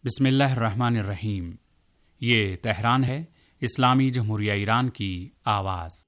بسم اللہ الرحمن الرحیم۔ یہ تہران ہے، اسلامی جمہوریہ ایران کی آواز۔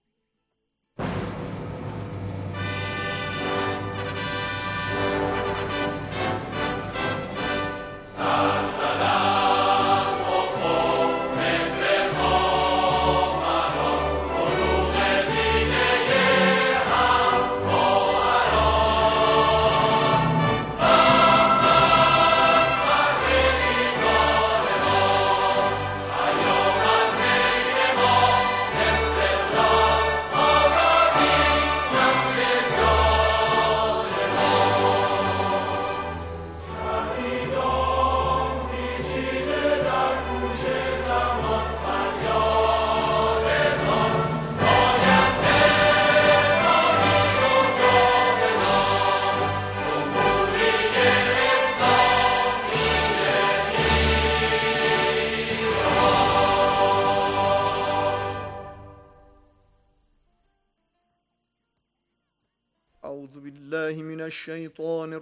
اعوذ باللہ من الشیطان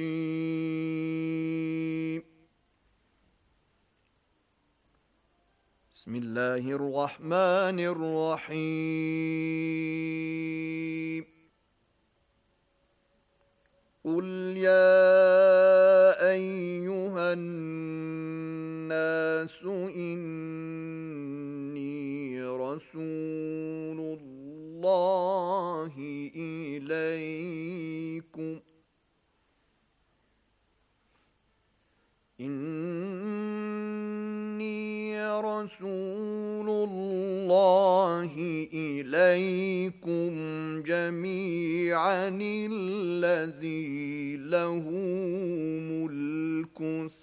الرجیم۔ بسم اللہ الرحمن الرحیم۔ قل یا ایہا الناس انی رسول اللہ إليكم إني رسول الله إليكم جميعا الذي له ملك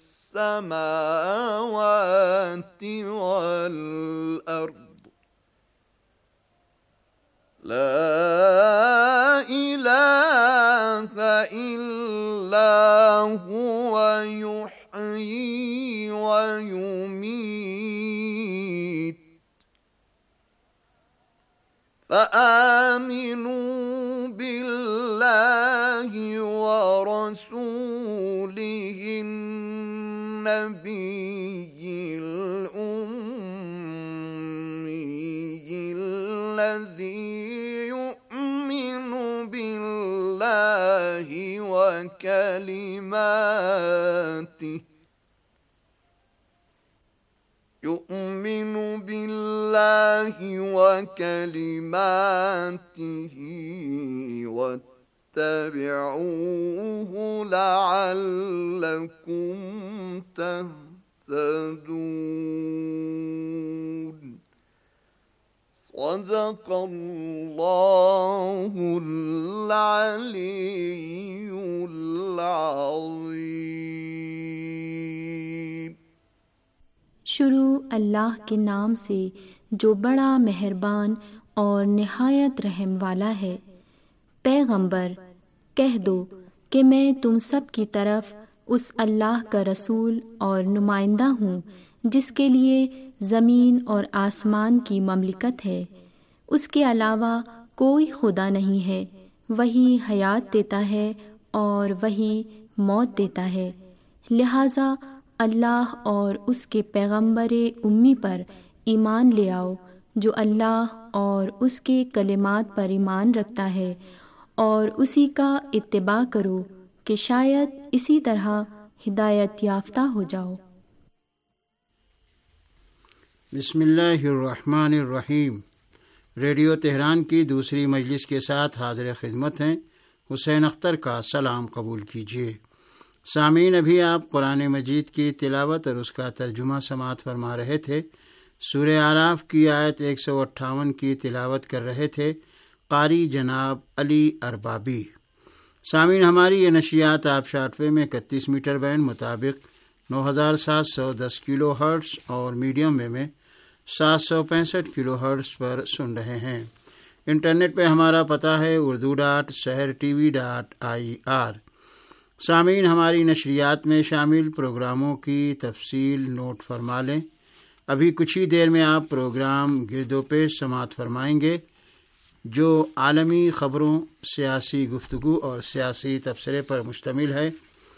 السماوات والأرض لا إله إلا هو يحيي ويميت فآمنوا بالله ورسوله النبي الأمي الذي يؤمن بالله وكلماته واتبعوه لعلكم تهتدون۔ صدق اللہ العلی العظیم۔ شروع اللہ کے نام سے جو بڑا مہربان اور نہایت رحم والا ہے۔ پیغمبر کہہ دو کہ میں تم سب کی طرف اس اللہ کا رسول اور نمائندہ ہوں جس کے لیے زمین اور آسمان کی مملکت ہے، اس کے علاوہ کوئی خدا نہیں ہے، وہی حیات دیتا ہے اور وہی موت دیتا ہے، لہٰذا اللہ اور اس کے پیغمبر امی پر ایمان لے آؤ جو اللہ اور اس کے کلمات پر ایمان رکھتا ہے، اور اسی کا اتباع کرو کہ شاید اسی طرح ہدایت یافتہ ہو جاؤ۔ بسم اللہ الرحمن الرحیم۔ ریڈیو تہران کی دوسری مجلس کے ساتھ حاضر خدمت ہیں، حسین اختر کا سلام قبول کیجیے۔ سامعین، ابھی آپ قرآن مجید کی تلاوت اور اس کا ترجمہ سماعت فرما رہے تھے۔ سورہ اعراف کی آیت 158 کی تلاوت کر رہے تھے قاری جناب علی اربابی۔ سامعین، ہماری یہ نشریات آپ شارٹ ویو میں 31 میٹر بینڈ مطابق 9710 کلو ہرٹز اور میڈیم ویو میں 765 کلو ہرٹز پر سن رہے ہیں۔ انٹرنیٹ پہ ہمارا پتہ ہے urdu.sehrtv.ir۔ سامعین، ہماری نشریات میں شامل پروگراموں کی تفصیل نوٹ فرما لیں۔ ابھی کچھ ہی دیر میں آپ پروگرام گرد و پیش سماعت فرمائیں گے جو عالمی خبروں، سیاسی گفتگو اور سیاسی تبصرے پر مشتمل ہے۔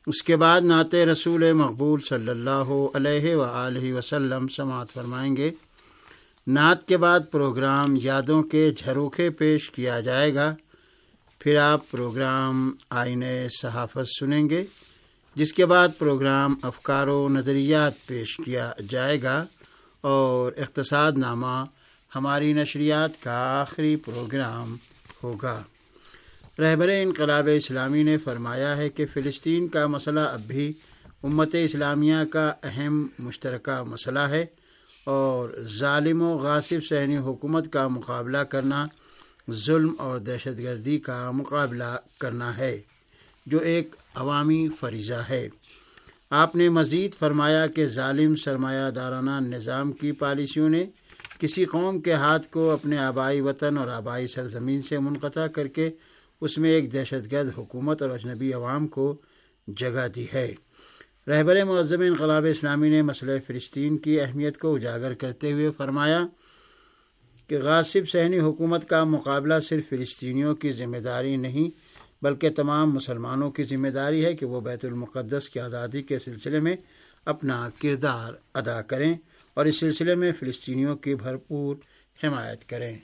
اس کے بعد نعت رسول مقبول صلی اللہ علیہ وآلہ وسلم سماعت فرمائیں گے۔ نعت کے بعد پروگرام یادوں کے جھروکے پیش کیا جائے گا۔ پھر آپ پروگرام آئینہ صحافت سنیں گے، جس کے بعد پروگرام افکار و نظریات پیش کیا جائے گا اور اقتصاد نامہ ہماری نشریات کا آخری پروگرام ہوگا۔ رہبر انقلاب اسلامی نے فرمایا ہے کہ فلسطین کا مسئلہ اب بھی امت اسلامیہ کا اہم مشترکہ مسئلہ ہے اور ظالم و غاصب صہیونی حکومت کا مقابلہ کرنا ظلم اور دہشت گردی کا مقابلہ کرنا ہے، جو ایک عوامی فریضہ ہے۔ آپ نے مزید فرمایا کہ ظالم سرمایہ دارانہ نظام کی پالیسیوں نے کسی قوم کے ہاتھ کو اپنے آبائی وطن اور آبائی سرزمین سے منقطع کر کے اس میں ایک دہشت گرد حکومت اور اجنبی عوام کو جگہ دی ہے۔ رہبر معظم انقلاب اسلامی نے مسئلہ فلسطین کی اہمیت کو اجاگر کرتے ہوئے فرمایا کہ غاصب صہیونی حکومت کا مقابلہ صرف فلسطینیوں کی ذمہ داری نہیں بلکہ تمام مسلمانوں کی ذمہ داری ہے کہ وہ بیت المقدس کی آزادی کے سلسلے میں اپنا کردار ادا کریں اور اس سلسلے میں فلسطینیوں کی بھرپور حمایت کریں۔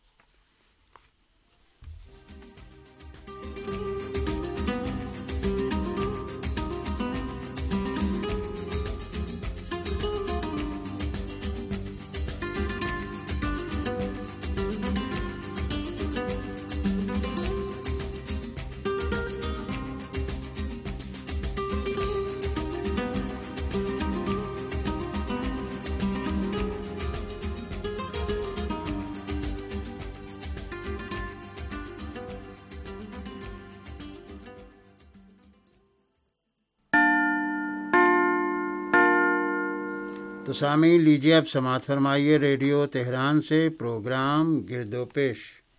تو سامعین، لیجیے اب سماعت فرمائیے ریڈیو تہران سے پروگرام گرد و پیش۔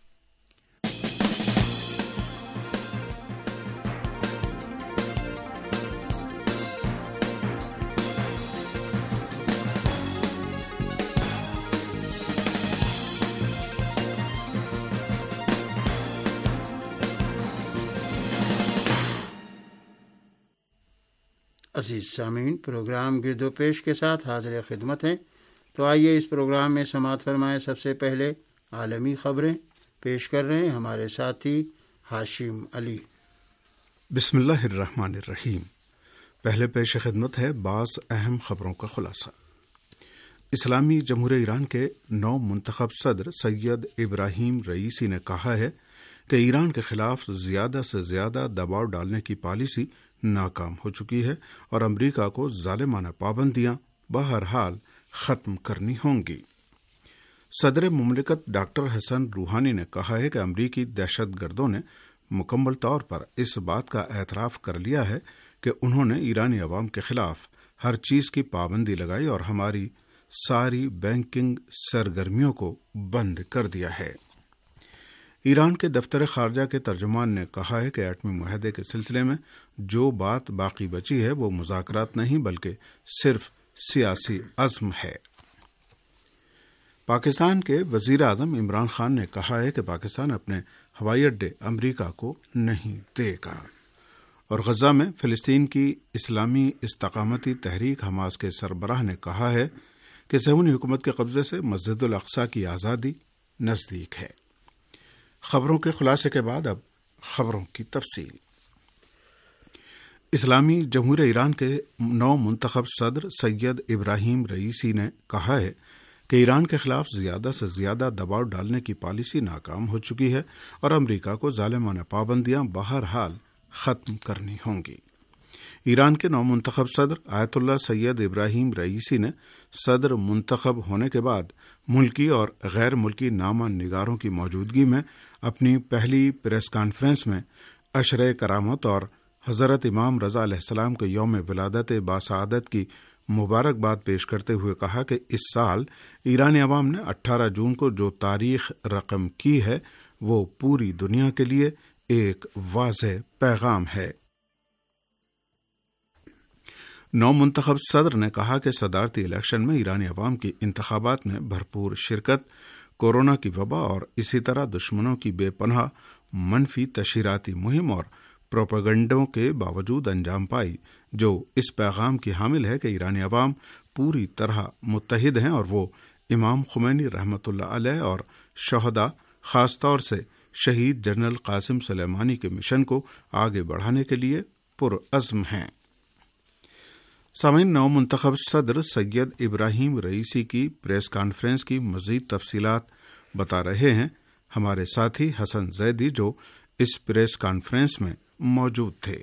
عزیز سامعین، پروگرام گرد و پیش کے ساتھ حاضر خدمت ہیں۔ تو آئیے اس پروگرام میں سماعت فرمائیں سب سے پہلے عالمی خبریں۔ پیش کر رہے ہیں ہمارے ساتھی ہاشم علی۔ بسم اللہ الرحمن الرحیم۔ پہلے پیش خدمت ہے بعض اہم خبروں کا خلاصہ۔ اسلامی جمہوریہ ایران کے نو منتخب صدر سید ابراہیم رئیسی نے کہا ہے کہ ایران کے خلاف زیادہ سے زیادہ دباؤ ڈالنے کی پالیسی ناکام ہو چکی ہے اور امریکہ کو ظالمانہ پابندیاں بہرحال ختم کرنی ہوں گی۔ صدر مملکت ڈاکٹر حسن روحانی نے کہا ہے کہ امریکی دہشت گردوں نے مکمل طور پر اس بات کا اعتراف کر لیا ہے کہ انہوں نے ایرانی عوام کے خلاف ہر چیز کی پابندی لگائی اور ہماری ساری بینکنگ سرگرمیوں کو بند کر دیا ہے۔ ایران کے دفتر خارجہ کے ترجمان نے کہا ہے کہ ایٹمی معاہدے کے سلسلے میں جو بات باقی بچی ہے وہ مذاکرات نہیں بلکہ صرف سیاسی عزم ہے۔ پاکستان کے وزیر اعظم عمران خان نے کہا ہے کہ پاکستان اپنے ہوائی اڈے امریکہ کو نہیں دے گا، اور غزہ میں فلسطین کی اسلامی استقامتی تحریک حماس کے سربراہ نے کہا ہے کہ صہیونی حکومت کے قبضے سے مسجد الاقصی کی آزادی نزدیک ہے۔ خبروں کے خلاصے کے بعد اب خبروں کی تفصیل۔ اسلامی جمہوریہ ایران کے نو منتخب صدر سید ابراہیم رئیسی نے کہا ہے کہ ایران کے خلاف زیادہ سے زیادہ دباؤ ڈالنے کی پالیسی ناکام ہو چکی ہے اور امریکہ کو ظالمانہ پابندیاں بہرحال ختم کرنی ہوں گی۔ ایران کے نو منتخب صدر آیت اللہ سید ابراہیم رئیسی نے صدر منتخب ہونے کے بعد ملکی اور غیر ملکی نامہ نگاروں کی موجودگی میں اپنی پہلی پریس کانفرنس میں عشرۂ کرامت اور حضرت امام رضا علیہ السلام کے یوم ولادت باسعادت کی مبارکباد پیش کرتے ہوئے کہا کہ اس سال ایرانی عوام نے 18 جون کو جو تاریخ رقم کی ہے وہ پوری دنیا کے لیے ایک واضح پیغام ہے۔ نو منتخب صدر نے کہا کہ صدارتی الیکشن میں ایرانی عوام کی انتخابات میں بھرپور شرکت، کورونا کی وبا اور اسی طرح دشمنوں کی بے پناہ منفی تشہیراتی مہم اور پروپیگنڈوں کے باوجود انجام پائی، جو اس پیغام کی حامل ہے کہ ایرانی عوام پوری طرح متحد ہیں اور وہ امام خمینی رحمۃ اللہ علیہ اور شہداء، خاص طور سے شہید جنرل قاسم سلیمانی کے مشن کو آگے بڑھانے کے لیے پرعزم ہیں۔ سامعین، نو منتخب صدر سید ابراہیم رئیسی کی پریس کانفرنس کی مزید تفصیلات بتا رہے ہیں ہمارے ساتھی حسن زیدی، جو اس پریس کانفرنس میں موجود تھے۔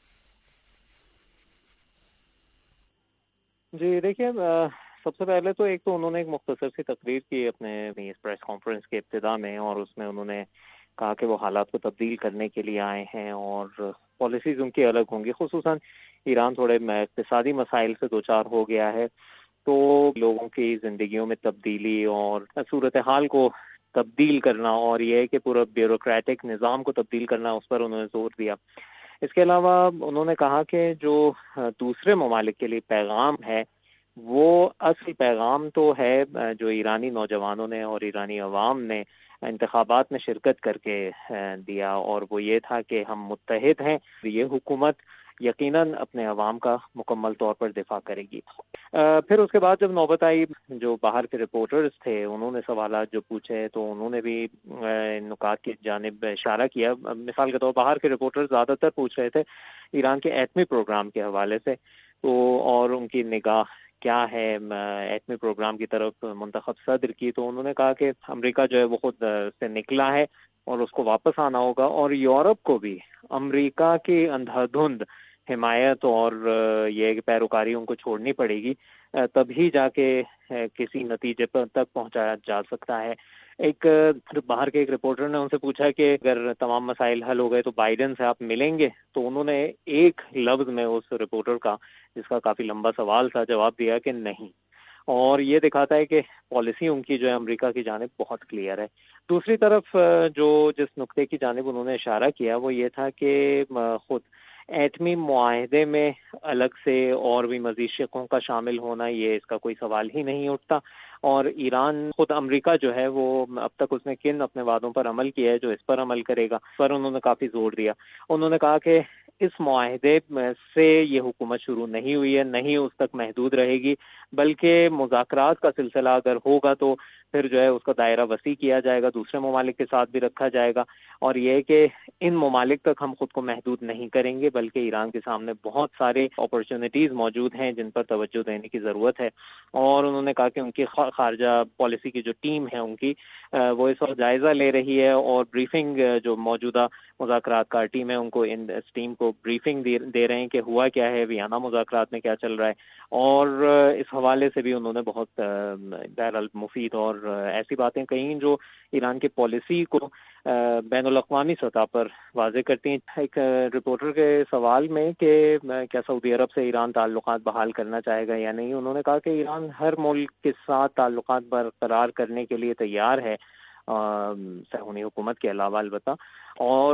جی دیکھیے، سب سے پہلے تو ایک تو انہوں نے ایک مختصر سی تقریر کی اپنے اس پریس کانفرنس کے ابتدا میں، اور اس میں انہوں نے کہا کہ وہ حالات کو تبدیل کرنے کے لیے آئے ہیں اور پالیسیز ان کی الگ ہوں گی۔ خصوصاً ایران تھوڑے اقتصادی مسائل سے دوچار ہو گیا ہے، تو لوگوں کی زندگیوں میں تبدیلی اور صورتحال کو تبدیل کرنا اور یہ کہ پورا بیوروکریٹک نظام کو تبدیل کرنا، اس پر انہوں نے زور دیا۔ اس کے علاوہ انہوں نے کہا کہ جو دوسرے ممالک کے لیے پیغام ہے، وہ اصل پیغام تو ہے جو ایرانی نوجوانوں نے اور ایرانی عوام نے انتخابات میں شرکت کر کے دیا، اور وہ یہ تھا کہ ہم متحد ہیں، یہ حکومت یقیناً اپنے عوام کا مکمل طور پر دفاع کرے گی۔ پھر اس کے بعد جب نوبت آئی، جو باہر کے رپورٹرز تھے انہوں نے سوالات جو پوچھے، تو انہوں نے بھی نکات کی جانب اشارہ کیا۔ مثال کے طور پر باہر کے رپورٹرز زیادہ تر پوچھ رہے تھے ایران کے ایٹمی پروگرام کے حوالے سے، تو اور ان کی نگاہ کیا ہے ایٹمی پروگرام کی طرف منتخب صدر کی، تو انہوں نے کہا کہ امریکہ جو ہے وہ خود سے نکلا ہے اور اس کو واپس آنا ہوگا، اور یورپ کو بھی امریکہ کی اندھا دھند حمایت اور یہ کہ پیروکاری ان کو چھوڑنی پڑے گی، تبھی جا کے کسی نتیجے پر تک پہنچایا جا سکتا ہے۔ ایک باہر کے ایک رپورٹر نے ان سے پوچھا کہ اگر تمام مسائل حل ہو گئے تو بائیڈن سے آپ ملیں گے، تو انہوں نے ایک لفظ میں اس رپورٹر کا، جس کا کافی لمبا سوال تھا، جواب دیا کہ نہیں، اور یہ دکھاتا ہے کہ پالیسی ان کی جو ہے امریکہ کی جانب بہت کلیئر ہے۔ دوسری طرف جو جس نقطے کی جانب انہوں نے اشارہ کیا وہ یہ تھا کہ خود ایٹمی معاہدے میں الگ سے اور بھی مزید شقوں کا شامل ہونا، یہ اس کا کوئی سوال ہی نہیں اٹھتا، اور ایران خود امریکہ جو ہے وہ اب تک اس نے کن اپنے وعدوں پر عمل کیا ہے جو اس پر عمل کرے گا، پر انہوں نے کافی زور دیا۔ انہوں نے کہا کہ اس معاہدے سے یہ حکومت شروع نہیں ہوئی ہے، نہیں اس تک محدود رہے گی، بلکہ مذاکرات کا سلسلہ اگر ہوگا تو پھر جو ہے اس کا دائرہ وسیع کیا جائے گا، دوسرے ممالک کے ساتھ بھی رکھا جائے گا، اور یہ کہ ان ممالک تک ہم خود کو محدود نہیں کریں گے، بلکہ ایران کے سامنے بہت سارے اپرچونٹیز موجود ہیں جن پر توجہ دینے کی ضرورت ہے۔ اور انہوں نے کہا کہ ان کی خارجہ پالیسی کی جو ٹیم ہے ان کی وہ اس وقت جائزہ لے رہی ہے، اور بریفنگ جو موجودہ مذاکرات کا ٹیم ہے ان کو اس ٹیم کو بریفنگ دے رہے ہیں کہ ہوا کیا ہے، ویانا مذاکرات میں کیا چل رہا ہے، اور اس حوالے سے بھی انہوں نے بہت بہرحال مفید اور ایسی باتیں کہیں جو ایران کی پالیسی کو بین الاقوامی سطح پر واضح کرتی ہیں۔ ایک رپورٹر کے سوال میں کہ کیا سعودی عرب سے ایران تعلقات بحال کرنا چاہے گا یا نہیں، انہوں نے کہا کہ ایران ہر ملک کے ساتھ تعلقات برقرار کرنے کے لیے تیار ہے، صہیونی حکومت کے علاوہ البتہ، اور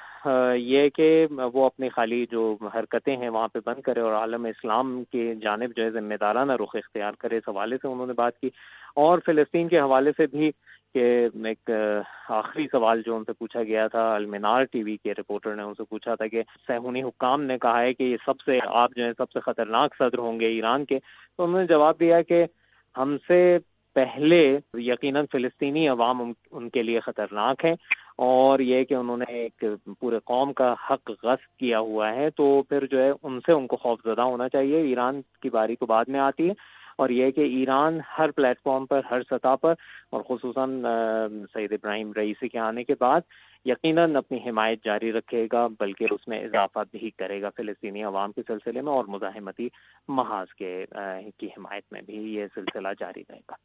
یہ کہ وہ اپنی خالی جو حرکتیں ہیں وہاں پہ بند کرے اور عالم اسلام کی جانب جو ہے ذمہ دارانہ رخ اختیار کرے، اس حوالے سے انہوں نے بات کی۔ اور فلسطین کے حوالے سے بھی کہ ایک آخری سوال جو ان سے پوچھا گیا تھا، المنار ٹی وی کے رپورٹر نے ان سے پوچھا تھا کہ صہیونی حکام نے کہا ہے کہ یہ آپ جو ہے سب سے خطرناک صدر ہوں گے ایران کے، تو انہوں نے جواب دیا کہ ہم سے پہلے یقیناً فلسطینی عوام ان کے لیے خطرناک ہے، اور یہ کہ انہوں نے ایک پورے قوم کا حق غصب کیا ہوا ہے، تو پھر جو ہے ان کو خوف زدہ ہونا چاہیے۔ ایران کی باری تو بعد میں آتی ہے، اور یہ کہ ایران ہر پلیٹ فارم پر، ہر سطح پر، اور خصوصاً سید ابراہیم رئیسی کے آنے کے بعد یقیناً اپنی حمایت جاری رکھے گا، بلکہ اس میں اضافہ بھی کرے گا فلسطینی عوام کے سلسلے میں، اور مزاحمتی محاذ کی حمایت میں بھی یہ سلسلہ جاری رہے گا۔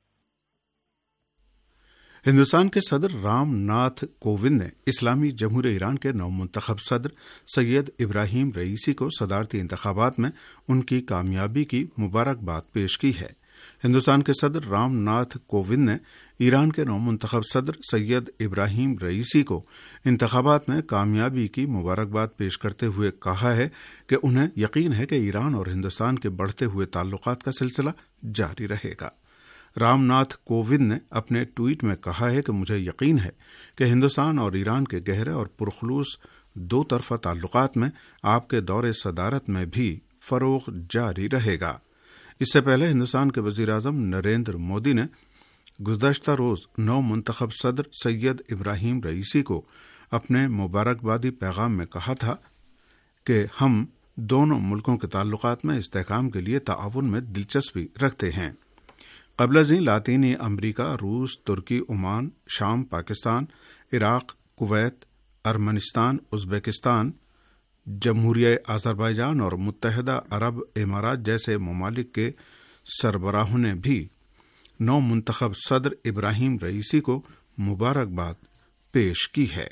ہندوستان کے صدر رام ناتھ کووند نے اسلامی جمہوریہ ایران کے نو منتخب صدر سید ابراہیم رئیسی کو صدارتی انتخابات میں ان کی کامیابی کی مبارکباد پیش کی ہے۔ ہندوستان کے صدر رام ناتھ کووند نے ایران کے نو منتخب صدر سید ابراہیم رئیسی کو انتخابات میں کامیابی کی مبارکباد پیش کرتے ہوئے کہا ہے کہ انہیں یقین ہے کہ ایران اور ہندوستان کے بڑھتے ہوئے تعلقات کا سلسلہ جاری رہے گا۔ رام ناتھ کووند نے اپنے ٹویٹ میں کہا ہے کہ مجھے یقین ہے کہ ہندوستان اور ایران کے گہرے اور پرخلوص دو طرفہ تعلقات میں آپ کے دور صدارت میں بھی فروغ جاری رہے گا۔ اس سے پہلے ہندوستان کے وزیر اعظم نریندر مودی نے گزشتہ روز نو منتخب صدر سید ابراہیم رئیسی کو اپنے مبارکبادی پیغام میں کہا تھا کہ ہم دونوں ملکوں کے تعلقات میں استحکام کے لیے تعاون میں دلچسپی رکھتے ہیں۔ قبل ازیں لاطینی امریکہ، روس، ترکی، عمان، شام، پاکستان، عراق، کویت، ارمنستان، ازبکستان، جمہوریہ آذربائیجان اور متحدہ عرب امارات جیسے ممالک کے سربراہوں نے بھی نو منتخب صدر ابراہیم رئیسی کو مبارکباد پیش کی ہے۔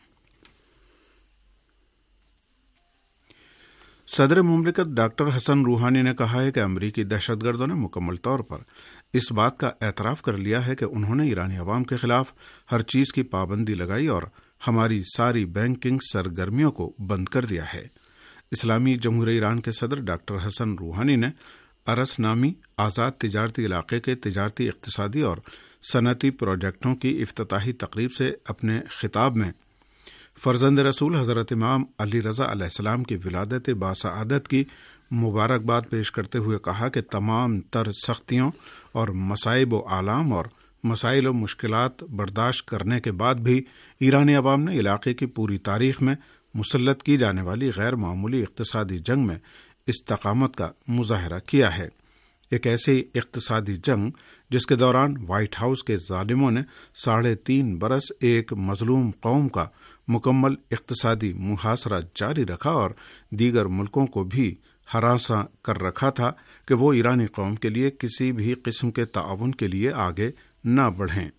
صدر مملکت ڈاکٹر حسن روحانی نے کہا ہے کہ امریکی دہشت گردوں نے مکمل طور پر اس بات کا اعتراف کر لیا ہے کہ انہوں نے ایرانی عوام کے خلاف ہر چیز کی پابندی لگائی اور ہماری ساری بینکنگ سرگرمیوں کو بند کر دیا ہے۔ اسلامی جمہوریہ ایران کے صدر ڈاکٹر حسن روحانی نے ارس نامی آزاد تجارتی علاقے کے تجارتی، اقتصادی اور صنعتی پروجیکٹوں کی افتتاحی تقریب سے اپنے خطاب میں فرزند رسول حضرت امام علی رضا علیہ السلام کی ولادت باسعادت کی مبارکباد پیش کرتے ہوئے کہا کہ تمام تر سختیوں اور مصائب و آلام اور مسائل و مشکلات برداشت کرنے کے بعد بھی ایرانی عوام نے علاقے کی پوری تاریخ میں مسلط کی جانے والی غیر معمولی اقتصادی جنگ میں استقامت کا مظاہرہ کیا ہے۔ ایک ایسی اقتصادی جنگ جس کے دوران وائٹ ہاؤس کے ظالموں نے 3.5 برس ایک مظلوم قوم کا مکمل اقتصادی محاصرہ جاری رکھا اور دیگر ملکوں کو بھی ہراساں کر رکھا تھا کہ وہ ایرانی قوم کے لیے کسی بھی قسم کے تعاون کے لیے آگے نہ بڑھیں۔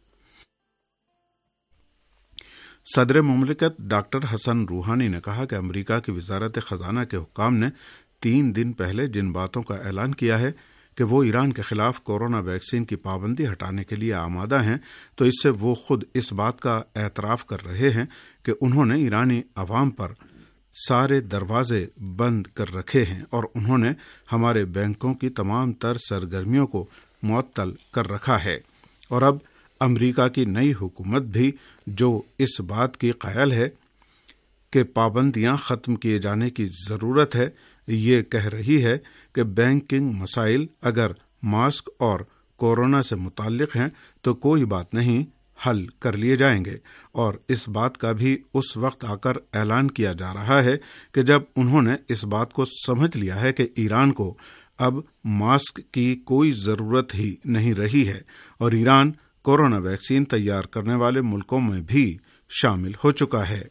صدر مملکت ڈاکٹر حسن روحانی نے کہا کہ امریکہ کی وزارت خزانہ کے حکام نے 3 دن پہلے جن باتوں کا اعلان کیا ہے کہ وہ ایران کے خلاف کورونا ویکسین کی پابندی ہٹانے کے لیے آمادہ ہیں، تو اس سے وہ خود اس بات کا اعتراف کر رہے ہیں کہ انہوں نے ایرانی عوام پر سارے دروازے بند کر رکھے ہیں اور انہوں نے ہمارے بینکوں کی تمام تر سرگرمیوں کو معطل کر رکھا ہے۔ اور اب امریکہ کی نئی حکومت بھی جو اس بات کی قائل ہے کہ پابندیاں ختم کیے جانے کی ضرورت ہے، یہ کہہ رہی ہے کہ بینکنگ مسائل اگر ماسک اور کورونا سے متعلق ہیں تو کوئی بات نہیں، حل کر لیے جائیں گے، اور اس بات کا بھی اس وقت آ کر اعلان کیا جا رہا ہے کہ جب انہوں نے اس بات کو سمجھ لیا ہے کہ ایران کو اب ماسک کی کوئی ضرورت ہی نہیں رہی ہے اور ایران کورونا ویکسین تیار کرنے والے ملکوں میں بھی شامل ہو چکا ہے۔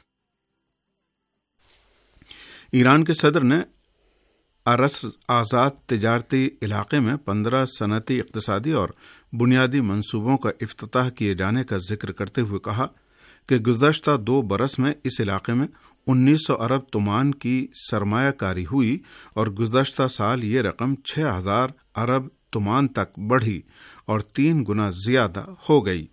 ایران کے صدر نے ارس آزاد تجارتی علاقے میں 15 صنعتی، اقتصادی اور بنیادی منصوبوں کا افتتاح کیے جانے کا ذکر کرتے ہوئے کہا کہ گزشتہ 2 برس میں اس علاقے میں 1900 ارب تومان کی سرمایہ کاری ہوئی اور گزشتہ سال یہ رقم 6000 ارب تومان تک بڑھی اور 3 گنا زیادہ ہو گئی۔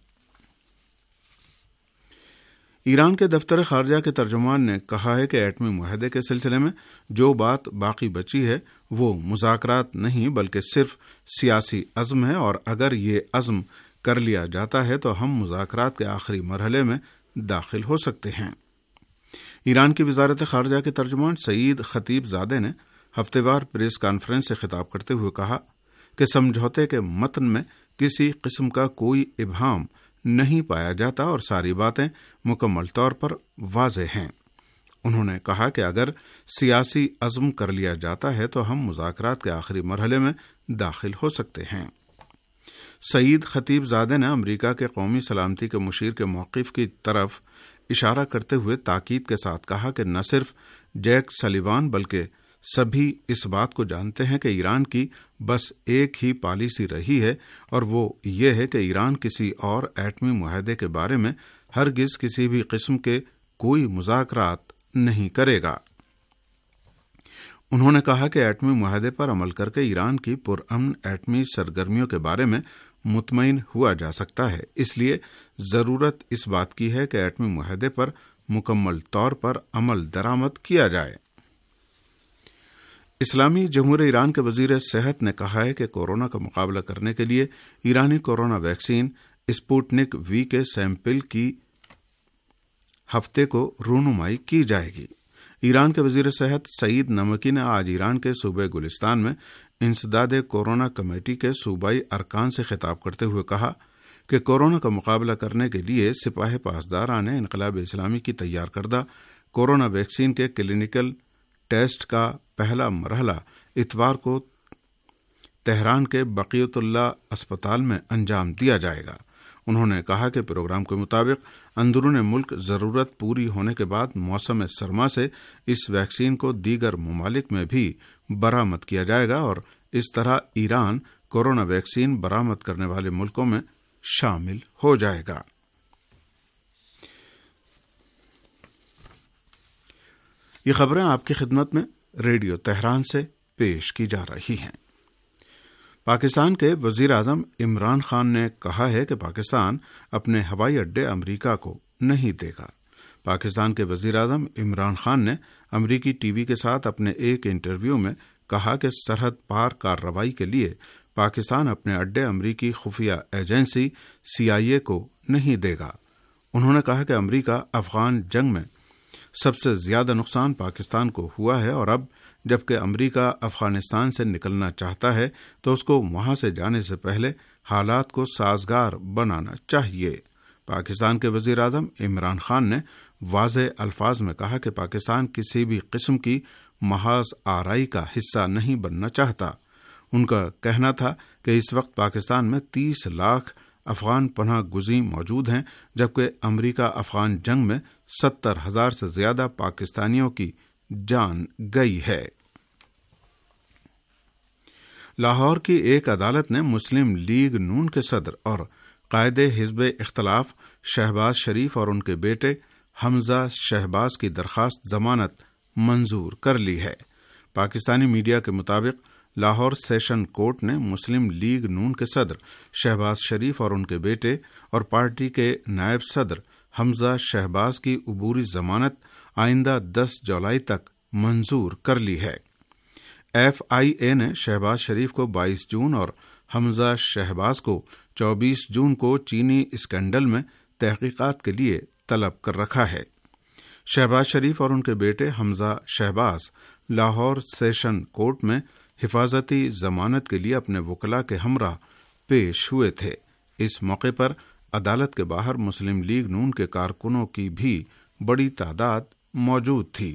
ایران کے دفتر خارجہ کے ترجمان نے کہا ہے کہ ایٹمی معاہدے کے سلسلے میں جو بات باقی بچی ہے وہ مذاکرات نہیں بلکہ صرف سیاسی عزم ہے، اور اگر یہ عزم کر لیا جاتا ہے تو ہم مذاکرات کے آخری مرحلے میں داخل ہو سکتے ہیں۔ ایران کی وزارت خارجہ کے ترجمان سعید خطیب زادے نے ہفتے وار پریس کانفرنس سے خطاب کرتے ہوئے کہا کہ سمجھوتے کے متن میں کسی قسم کا کوئی ابہام نہیں پایا جاتا اور ساری باتیں مکمل طور پر واضح ہیں۔ انہوں نے کہا کہ اگر سیاسی عزم کر لیا جاتا ہے تو ہم مذاکرات کے آخری مرحلے میں داخل ہو سکتے ہیں۔ سعید خطیب زادے نے امریکہ کے قومی سلامتی کے مشیر کے موقف کی طرف اشارہ کرتے ہوئے تاکید کے ساتھ کہا کہ نہ صرف جیک سلیوان بلکہ سبھی اس بات کو جانتے ہیں کہ ایران کی بس ایک ہی پالیسی رہی ہے، اور وہ یہ ہے کہ ایران کسی اور ایٹمی معاہدے کے بارے میں ہرگز کسی بھی قسم کے کوئی مذاکرات نہیں کرے گا۔ انہوں نے کہا کہ ایٹمی معاہدے پر عمل کر کے ایران کی پرامن ایٹمی سرگرمیوں کے بارے میں مطمئن ہوا جا سکتا ہے، اس لیے ضرورت اس بات کی ہے کہ ایٹمی معاہدے پر مکمل طور پر عمل درآمد کیا جائے۔ اسلامی جمہوریہ ایران کے وزیر صحت نے کہا ہے کہ کورونا کا مقابلہ کرنے کے لیے ایرانی کورونا ویکسین اسپوٹنک وی کے سیمپل کی ہفتے کو رونمائی کی جائے گی۔ ایران کے وزیر صحت سعید نمکی نے آج ایران کے صوبے گلستان میں انسداد کورونا کمیٹی کے صوبائی ارکان سے خطاب کرتے ہوئے کہا کہ کورونا کا مقابلہ کرنے کے لیے سپاہ پاسداران انقلاب اسلامی کی تیار کردہ کورونا ویکسین کے کلینکل ٹیسٹ کا پہلا مرحلہ اتوار کو تہران کے بقیت اللہ اسپتال میں انجام دیا جائے گا۔ انہوں نے کہا کہ پروگرام کے مطابق اندرون ملک ضرورت پوری ہونے کے بعد موسم سرما سے اس ویکسین کو دیگر ممالک میں بھی برآمد کیا جائے گا اور اس طرح ایران کورونا ویکسین برآمد کرنے والے ملکوں میں شامل ہو جائے گا۔ یہ خبریں آپ کی خدمت میں ریڈیو تہران سے پیش کی جا رہی ہیں۔ پاکستان کے وزیر اعظم عمران خان نے کہا ہے کہ پاکستان اپنے ہوائی اڈے امریکہ کو نہیں دے گا۔ پاکستان کے وزیر اعظم عمران خان نے امریکی ٹی وی کے ساتھ اپنے ایک انٹرویو میں کہا کہ سرحد پار کارروائی کے لیے پاکستان اپنے اڈے امریکی خفیہ ایجنسی CIA کو نہیں دے گا۔ انہوں نے کہا کہ امریکہ افغان جنگ میں سب سے زیادہ نقصان پاکستان کو ہوا ہے اور اب جبکہ امریکہ افغانستان سے نکلنا چاہتا ہے تو اس کو وہاں سے جانے سے پہلے حالات کو سازگار بنانا چاہیے۔ پاکستان کے وزیر اعظم عمران خان نے واضح الفاظ میں کہا کہ پاکستان کسی بھی قسم کی محاذ آرائی کا حصہ نہیں بننا چاہتا۔ ان کا کہنا تھا کہ اس وقت پاکستان میں 30 لاکھ افغان پناہ گزین موجود ہیں جبکہ امریکہ افغان جنگ میں 70,000 سے زیادہ پاکستانیوں کی جان گئی ہے۔ لاہور کی ایک عدالت نے مسلم لیگ نون کے صدر اور قائد حزب اختلاف شہباز شریف اور ان کے بیٹے حمزہ شہباز کی درخواست ضمانت منظور کر لی ہے۔ پاکستانی میڈیا کے مطابق لاہور سیشن کورٹ نے مسلم لیگ نون کے صدر شہباز شریف اور ان کے بیٹے اور پارٹی کے نائب صدر حمزہ شہباز کی عبوری ضمانت آئندہ 10 جولائی تک منظور کر لی ہے۔ FIA نے شہباز شریف کو 22 جون اور حمزہ شہباز کو 24 جون کو چینی اسکینڈل میں تحقیقات کے لیے طلب کر رکھا ہے۔ شہباز شریف اور ان کے بیٹے حمزہ شہباز لاہور سیشن کورٹ میں حفاظتی ضمانت کے لیے اپنے وکلاء کے ہمراہ پیش ہوئے تھے۔ اس موقع پر عدالت کے باہر مسلم لیگ نون کے کارکنوں کی بھی بڑی تعداد موجود تھی۔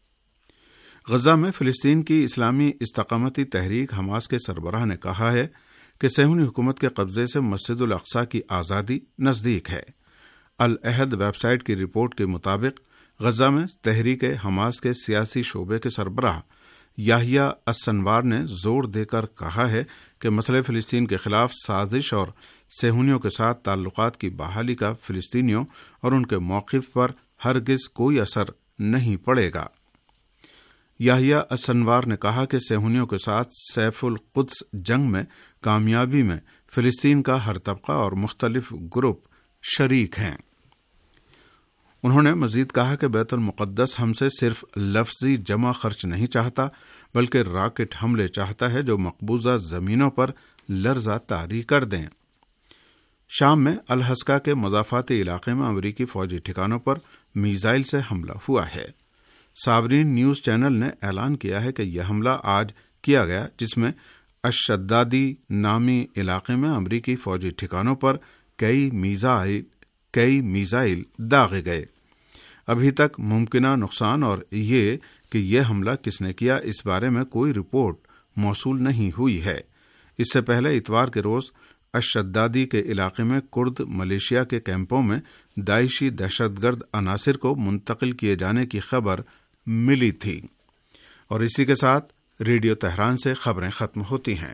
غزہ میں فلسطین کی اسلامی استقامتی تحریک حماس کے سربراہ نے کہا ہے کہ صہیونی حکومت کے قبضے سے مسجد الاقصی کی آزادی نزدیک ہے۔ العہد ویب سائٹ کی رپورٹ کے مطابق غزہ میں تحریک حماس کے سیاسی شعبے کے سربراہ یحییٰ السنوار نے زور دے کر کہا ہے کہ مسئلہ فلسطین کے خلاف سازش اور صہیونیوں کے ساتھ تعلقات کی بحالی کا فلسطینیوں اور ان کے موقف پر ہرگز کوئی اثر نہیں پڑے گا۔ یحییٰ السنوار نے کہا کہ صہیونیوں کے ساتھ سیف القدس جنگ میں کامیابی میں فلسطین کا ہر طبقہ اور مختلف گروپ شریک ہیں۔ انہوں نے مزید کہا کہ بیت المقدس ہم سے صرف لفظی جمع خرچ نہیں چاہتا بلکہ راکٹ حملے چاہتا ہے جو مقبوضہ زمینوں پر لرزہ طاری کر دیں۔ شام میں الحسکہ کے مضافاتی علاقے میں امریکی فوجی ٹھکانوں پر میزائل سے حملہ ہوا ہے۔ صابرین نیوز چینل نے اعلان کیا ہے کہ یہ حملہ آج کیا گیا جس میں الشدادی نامی علاقے میں امریکی فوجی ٹھکانوں پر کئی میزائل داغے گئے۔ ابھی تک ممکنہ نقصان اور یہ کہ یہ حملہ کس نے کیا اس بارے میں کوئی رپورٹ موصول نہیں ہوئی ہے۔ اس سے پہلے اتوار کے روز الشدادی کے علاقے میں کرد ملیشیا کے کیمپوں میں داعشی دہشت گرد عناصر کو منتقل کیے جانے کی خبر ملی تھی۔ اور اسی کے ساتھ ریڈیو تہران سے خبریں ختم ہوتی ہیں۔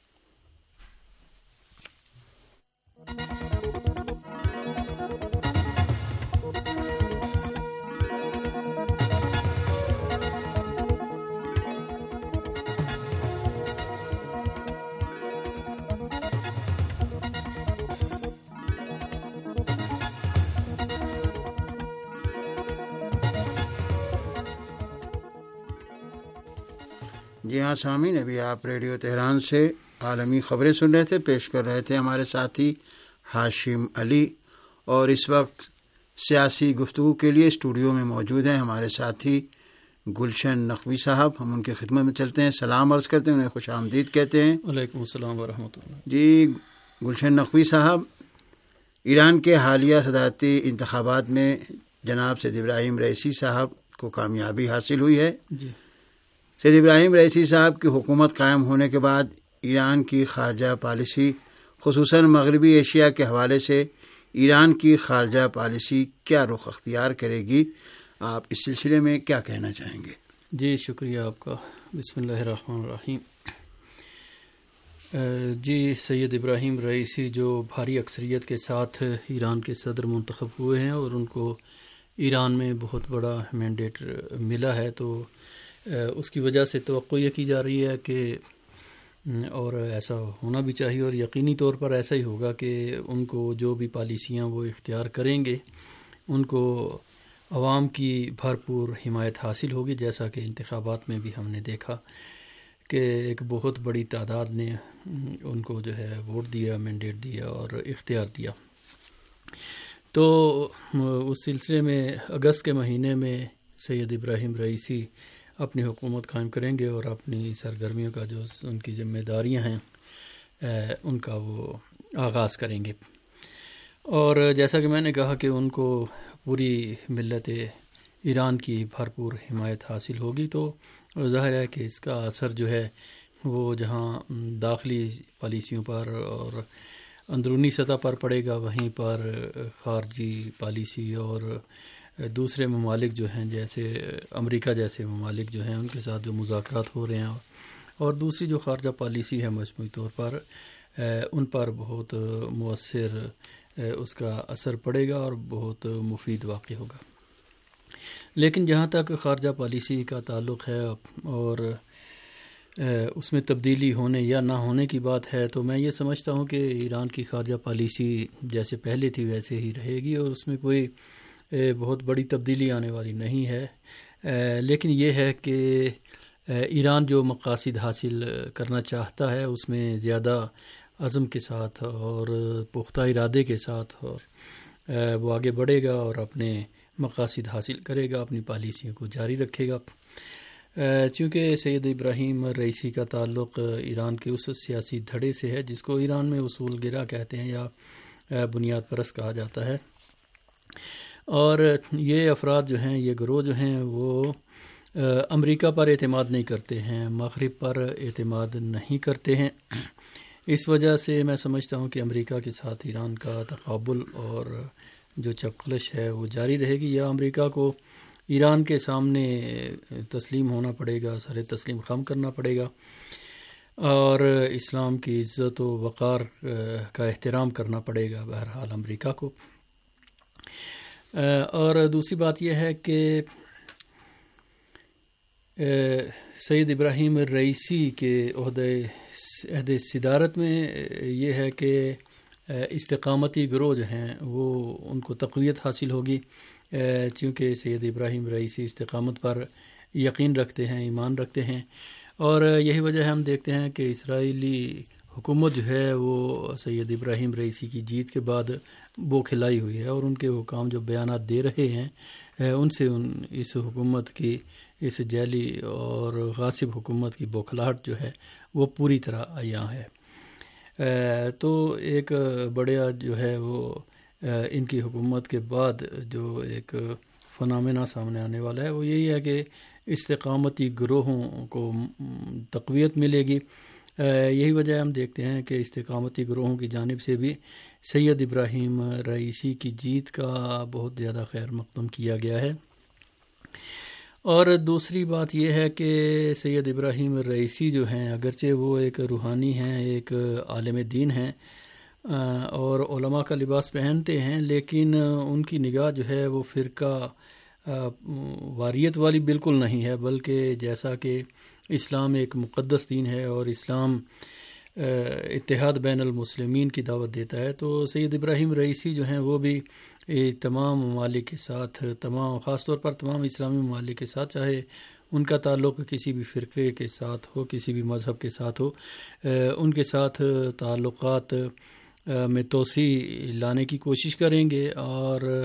جی ہاں سامعین، ابھی آپ ریڈیو تہران سے عالمی خبریں سن رہے تھے، پیش کر رہے تھے ہمارے ساتھی ہاشم علی، اور اس وقت سیاسی گفتگو کے لیے اسٹوڈیو میں موجود ہیں ہمارے ساتھی گلشن نقوی صاحب. ہم ان کی خدمت میں چلتے ہیں، سلام عرض کرتے ہیں، انہیں خوش آمدید کہتے ہیں. وعلیکم السلام ورحمۃ اللہ. جی گلشن نقوی صاحب، ایران کے حالیہ صدارتی انتخابات میں جناب سید ابراہیم رئیسی صاحب کو کامیابی حاصل ہوئی ہے. جی، سید ابراہیم رئیسی صاحب کی حکومت قائم ہونے کے بعد ایران کی خارجہ پالیسی خصوصاً مغربی ایشیا کے حوالے سے ایران کی خارجہ پالیسی کیا رخ اختیار کرے گی؟ آپ اس سلسلے میں کیا کہنا چاہیں گے؟ جی شکریہ آپ کا. بسم اللہ الرحمن الرحیم. جی سید ابراہیم رئیسی جو بھاری اکثریت کے ساتھ ایران کے صدر منتخب ہوئے ہیں اور ان کو ایران میں بہت بڑا مینڈیٹ ملا ہے، تو اس کی وجہ سے توقع یہ کی جا رہی ہے کہ، اور ایسا ہونا بھی چاہیے اور یقینی طور پر ایسا ہی ہوگا کہ ان کو جو بھی پالیسیاں وہ اختیار کریں گے ان کو عوام کی بھرپور حمایت حاصل ہوگی، جیسا کہ انتخابات میں بھی ہم نے دیکھا کہ ایک بہت بڑی تعداد نے ان کو جو ہے ووٹ دیا، مینڈیٹ دیا اور اختیار دیا. تو اس سلسلے میں اگست کے مہینے میں سید ابراہیم رئیسی اپنی حکومت قائم کریں گے اور اپنی سرگرمیوں کا جو ان کی ذمہ داریاں ہیں ان کا وہ آغاز کریں گے. اور جیسا کہ میں نے کہا کہ ان کو پوری ملت ایران کی بھرپور حمایت حاصل ہوگی، تو ظاہر ہے کہ اس کا اثر جو ہے وہ جہاں داخلی پالیسیوں پر اور اندرونی سطح پر پڑے گا، وہیں پر خارجی پالیسی اور دوسرے ممالک جو ہیں جیسے امریکہ جیسے ممالک جو ہیں ان کے ساتھ جو مذاکرات ہو رہے ہیں اور دوسری جو خارجہ پالیسی ہے مجموعی طور پر ان پر بہت مؤثر اس کا اثر پڑے گا اور بہت مفید واقع ہوگا. لیکن جہاں تک خارجہ پالیسی کا تعلق ہے اور اس میں تبدیلی ہونے یا نہ ہونے کی بات ہے، تو میں یہ سمجھتا ہوں کہ ایران کی خارجہ پالیسی جیسے پہلے تھی ویسے ہی رہے گی اور اس میں کوئی بہت بڑی تبدیلی آنے والی نہیں ہے. لیکن یہ ہے کہ ایران جو مقاصد حاصل کرنا چاہتا ہے اس میں زیادہ عزم کے ساتھ اور پختہ ارادے کے ساتھ اور وہ آگے بڑھے گا اور اپنے مقاصد حاصل کرے گا، اپنی پالیسیوں کو جاری رکھے گا. چونکہ سید ابراہیم رئیسی کا تعلق ایران کے اس سیاسی دھڑے سے ہے جس کو ایران میں اصول گرا کہتے ہیں یا بنیاد پرست کہا جاتا ہے، اور یہ افراد جو ہیں، یہ گروہ جو ہیں وہ امریکہ پر اعتماد نہیں کرتے ہیں، مغرب پر اعتماد نہیں کرتے ہیں. اس وجہ سے میں سمجھتا ہوں کہ امریکہ کے ساتھ ایران کا تقابل اور جو چپقلش ہے وہ جاری رہے گی، یا امریکہ کو ایران کے سامنے تسلیم ہونا پڑے گا، سر تسلیم خم کرنا پڑے گا اور اسلام کی عزت و وقار کا احترام کرنا پڑے گا بہرحال امریکہ کو. اور دوسری بات یہ ہے کہ سید ابراہیم رئیسی کے عہد صدارت میں یہ ہے کہ استقامتی گروہ جو ہیں وہ ان کو تقویت حاصل ہوگی، چونکہ سید ابراہیم رئیسی استقامت پر یقین رکھتے ہیں، ایمان رکھتے ہیں، اور یہی وجہ ہے ہم دیکھتے ہیں کہ اسرائیلی حکومت جو ہے وہ سید ابراہیم رئیسی کی جیت کے بعد بوکھلائی ہوئی ہے، اور ان کے حکام جو بیانات دے رہے ہیں ان سے اس حکومت کی، اس جعلی اور غاصب حکومت کی بوکھلاہٹ جو ہے وہ پوری طرح عیاں ہے. تو ایک بڑا جو ہے وہ ان کی حکومت کے بعد جو ایک فنامنا سامنے آنے والا ہے وہ یہی ہے کہ استقامتی گروہوں کو تقویت ملے گی. یہی وجہ ہم دیکھتے ہیں کہ استقامتی گروہوں کی جانب سے بھی سید ابراہیم رئیسی کی جیت کا بہت زیادہ خیر مقدم کیا گیا ہے. اور دوسری بات یہ ہے کہ سید ابراہیم رئیسی جو ہیں اگرچہ وہ ایک روحانی ہیں، ایک عالم دین ہیں اور علماء کا لباس پہنتے ہیں، لیکن ان کی نگاہ جو ہے وہ فرقہ واریت والی بالکل نہیں ہے، بلکہ جیسا کہ اسلام ایک مقدس دین ہے اور اسلام اتحاد بین المسلمین کی دعوت دیتا ہے، تو سید ابراہیم رئیسی جو ہیں وہ بھی تمام ممالک کے ساتھ، خاص طور پر تمام اسلامی ممالک کے ساتھ، چاہے ان کا تعلق کسی بھی فرقے کے ساتھ ہو، کسی بھی مذہب کے ساتھ ہو، ان کے ساتھ تعلقات میں توسیع لانے کی کوشش کریں گے اور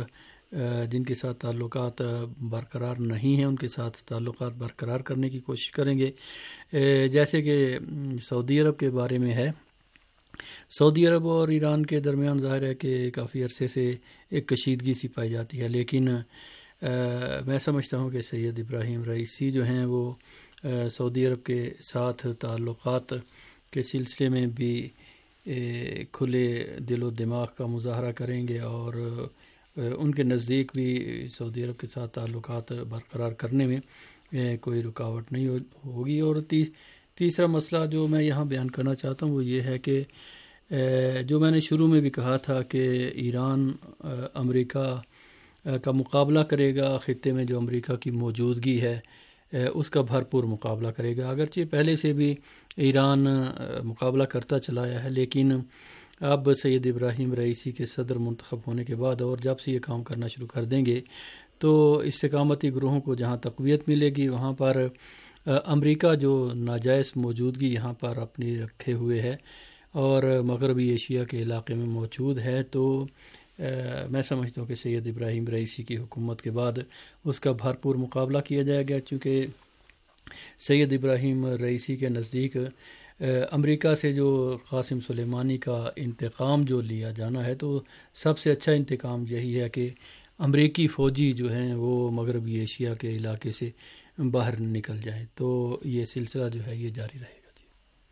جن کے ساتھ تعلقات برقرار نہیں ہیں ان کے ساتھ تعلقات برقرار کرنے کی کوشش کریں گے. جیسے کہ سعودی عرب کے بارے میں ہے، سعودی عرب اور ایران کے درمیان ظاہر ہے کہ کافی عرصے سے ایک کشیدگی سی پائی جاتی ہے، لیکن میں سمجھتا ہوں کہ سید ابراہیم رئیسی جو ہیں وہ سعودی عرب کے ساتھ تعلقات کے سلسلے میں بھی کھلے دل و دماغ کا مظاہرہ کریں گے، اور ان کے نزدیک بھی سعودی عرب کے ساتھ تعلقات برقرار کرنے میں کوئی رکاوٹ نہیں ہوگی. اور تیسرا مسئلہ جو میں یہاں بیان کرنا چاہتا ہوں وہ یہ ہے کہ جو میں نے شروع میں بھی کہا تھا کہ ایران امریکہ کا مقابلہ کرے گا، خطے میں جو امریکہ کی موجودگی ہے اس کا بھرپور مقابلہ کرے گا. اگرچہ پہلے سے بھی ایران مقابلہ کرتا چلا آیا ہے، لیکن اب سید ابراہیم رئیسی کے صدر منتخب ہونے کے بعد اور جب سے یہ کام کرنا شروع کر دیں گے تو استقامتی گروہوں کو جہاں تقویت ملے گی وہاں پر امریکہ جو ناجائز موجودگی یہاں پر اپنی رکھے ہوئے ہے اور مغربی ایشیا کے علاقے میں موجود ہے، تو میں سمجھتا ہوں کہ سید ابراہیم رئیسی کی حکومت کے بعد اس کا بھرپور مقابلہ کیا جائے گا، چونکہ سید ابراہیم رئیسی کے نزدیک امریکہ سے جو قاسم سلیمانی کا انتقام جو لیا جانا ہے تو سب سے اچھا انتقام یہی ہے کہ امریکی فوجی جو ہیں وہ مغربی ایشیا کے علاقے سے باہر نکل جائیں. تو یہ سلسلہ جو ہے یہ جاری رہے گا.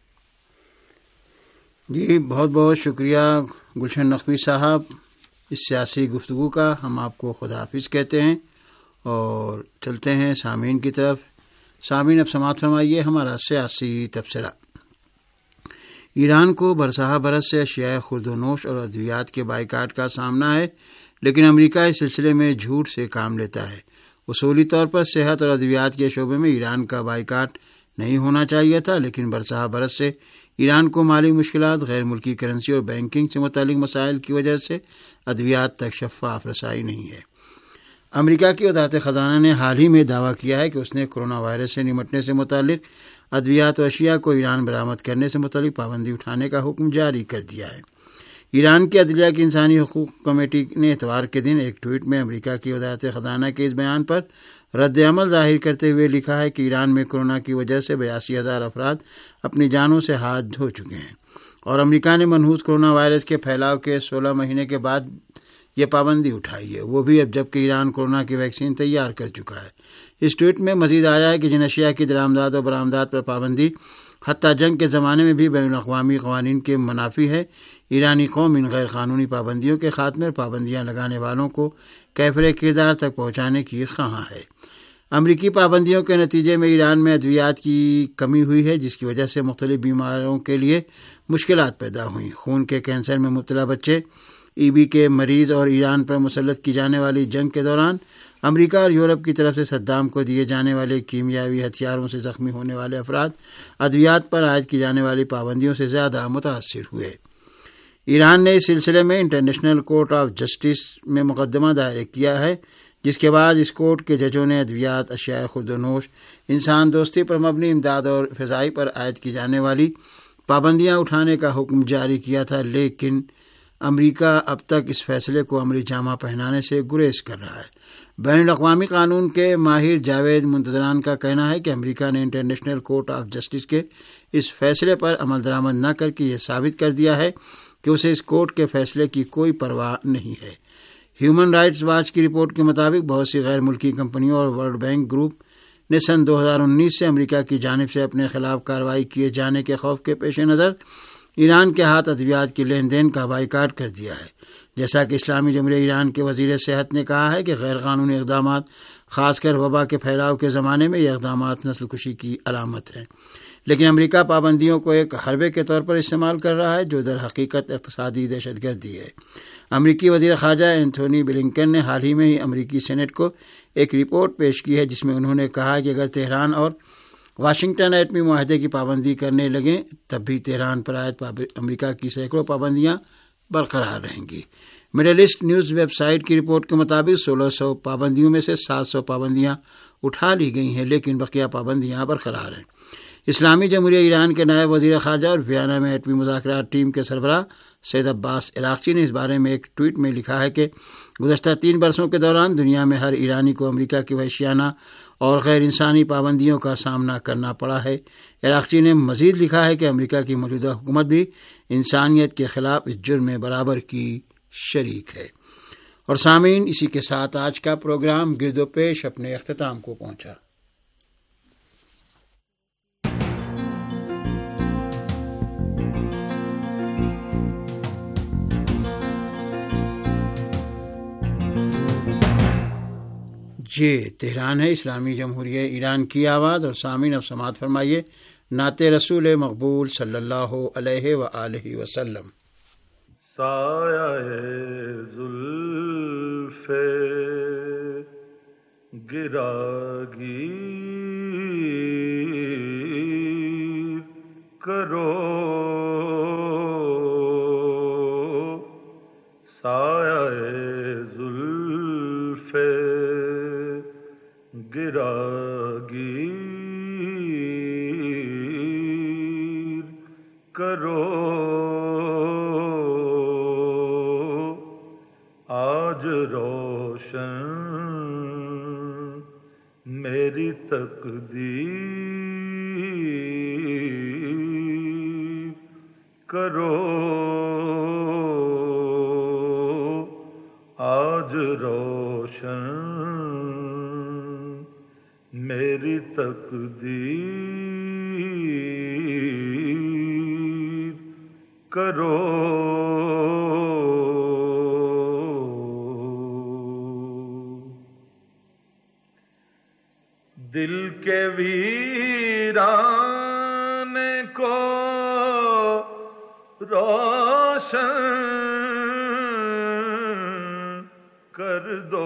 جی بہت بہت شکریہ گلشن نقوی صاحب اس سیاسی گفتگو کا. ہم آپ کو خدا حافظ کہتے ہیں اور چلتے ہیں سامعین کی طرف. سامعین اب سماعت فرمائیے ہمارا سیاسی تبصرہ. ایران کو برسہ برس سے اشیاء خورد و نوش اور ادویات کے بائیکاٹ کا سامنا ہے، لیکن امریکہ اس سلسلے میں جھوٹ سے کام لیتا ہے. اصولی طور پر صحت اور ادویات کے شعبے میں ایران کا بائیکاٹ نہیں ہونا چاہیے تھا، لیکن برسہ برس سے ایران کو مالی مشکلات، غیر ملکی کرنسی اور بینکنگ سے متعلق مسائل کی وجہ سے ادویات تک شفاف رسائی نہیں ہے. امریکہ کی وزارت خزانہ نے حال ہی میں دعویٰ کیا ہے کہ اس نے کرونا وائرس سے نمٹنے سے متعلق ادویات و اشیاء کو ایران برآمد کرنے سے متعلق پابندی اٹھانے کا حکم جاری کر دیا ہے. ایران کی عدلیہ کی انسانی حقوق کمیٹی نے اتوار کے دن ایک ٹویٹ میں امریکہ کی وزارت خزانہ کے اس بیان پر رد عمل ظاہر کرتے ہوئے لکھا ہے کہ ایران میں کورونا کی وجہ سے 82,000 افراد اپنی جانوں سے ہاتھ دھو چکے ہیں اور امریکہ نے منحوس کورونا وائرس کے پھیلاؤ کے 16 مہینے کے بعد یہ پابندی اٹھائی ہے، وہ بھی اب جبکہ ایران کورونا کی ویکسین تیار کر چکا ہے. اس ٹویٹ میں مزید آیا ہے کہ جن اشیاء کی درآمدات اور برآمدات پر پابندی حتیٰ جنگ کے زمانے میں بھی بین الاقوامی قوانین کے منافی ہے، ایرانی قوم ان غیر قانونی پابندیوں کے خاتمے اور پابندیاں لگانے والوں کو کیفر کردار تک پہنچانے کی خواہاں ہے. امریکی پابندیوں کے نتیجے میں ایران میں ادویات کی کمی ہوئی ہے، جس کی وجہ سے مختلف بیماریوں کے لیے مشکلات پیدا ہوئیں. خون کے کینسر میں مبتلا بچے، ای بی کے مریض اور ایران پر مسلط کی جانے والی جنگ کے دوران امریکہ اور یورپ کی طرف سے صدام کو دیے جانے والے کیمیاوی ہتھیاروں سے زخمی ہونے والے افراد ادویات پر عائد کی جانے والی پابندیوں سے زیادہ متاثر ہوئے. ایران نے اس سلسلے میں انٹرنیشنل کورٹ آف جسٹس میں مقدمہ دائر کیا ہے، جس کے بعد اس کورٹ کے ججوں نے ادویات، اشیاء خورد و نوش، انسان دوستی پر مبنی امداد اور فضائی پر عائد کی جانے والی پابندیاں اٹھانے کا حکم جاری کیا تھا، لیکن امریکہ اب تک اس فیصلے کو عملی جامہ پہنانے سے گریز کر رہا ہے. بین الاقوامی قانون کے ماہر جاوید منتظران کا کہنا ہے کہ امریکہ نے انٹرنیشنل کورٹ آف جسٹس کے اس فیصلے پر عمل درآمد نہ کر کے یہ ثابت کر دیا ہے کہ اسے اس کورٹ کے فیصلے کی کوئی پرواہ نہیں ہے. ہیومن رائٹس واچ کی رپورٹ کے مطابق بہت سی غیر ملکی کمپنیوں اور ورلڈ بینک گروپ نے سن 2019 سے امریکہ کی جانب سے اپنے خلاف کارروائی کیے جانے کے خوف کے پیش نظر ایران کے ہاتھ ادویات کی لین دین کا بائیکاٹ کر دیا ہے. جیسا کہ اسلامی جمہوریہ ایران کے وزیر صحت نے کہا ہے کہ غیر قانونی اقدامات، خاص کر وبا کے پھیلاؤ کے زمانے میں یہ اقدامات نسل کشی کی علامت ہیں، لیکن امریکہ پابندیوں کو ایک حربے کے طور پر استعمال کر رہا ہے جو در حقیقت اقتصادی دہشت گردی ہے. امریکی وزیر خارجہ اینتھونی بلنکن نے حال ہی میں ہی امریکی سینٹ کو ایک رپورٹ پیش کی ہے جس میں انہوں نے کہا کہ اگر تہران اور واشنگٹن ایٹمی معاہدے کی پابندی کرنے لگیں تب بھی تہران پر عائد امریکہ کی سینکڑوں پابندیاں برقرار رہیں گی. Middle East News website کی رپورٹ کے مطابق 1600 پابندیوں میں سے 700 پابندیاں اٹھا لی گئی ہیں، لیکن بقیہ پابندیاں برقرار ہیں. اسلامی جمہوریہ ایران کے نائب وزیر خارجہ اور ویانا میں ایٹمی مذاکرات ٹیم کے سربراہ سید عباس عراقچی نے اس بارے میں ایک ٹویٹ میں لکھا ہے کہ گزشتہ 3 برسوں کے دوران دنیا میں ہر ایرانی کو امریکہ کی وحشیانہ اور غیر انسانی پابندیوں کا سامنا کرنا پڑا ہے۔ عراقچی نے مزید لکھا ہے کہ امریکہ کی موجودہ حکومت بھی انسانیت کے خلاف اس جرم میں برابر کی شریک ہے۔ اور سامعین، اسی کے ساتھ آج کا پروگرام گرد و پیش اپنے اختتام کو پہنچا۔ یہ تہران ہے، اسلامی جمہوریہ ایران کی آواز۔ اور سامعین، اب سماعت فرمائیے نعت رسول مقبول صلی اللہ علیہ وآلہ وسلم۔ سایہ زلف گراگی کرو، سایہ زلف گراگی کرو، آج روشن میری تقدیر کرو، آج روشن میری تقدیر کرو، دل کے ویران کو روشن کر دو،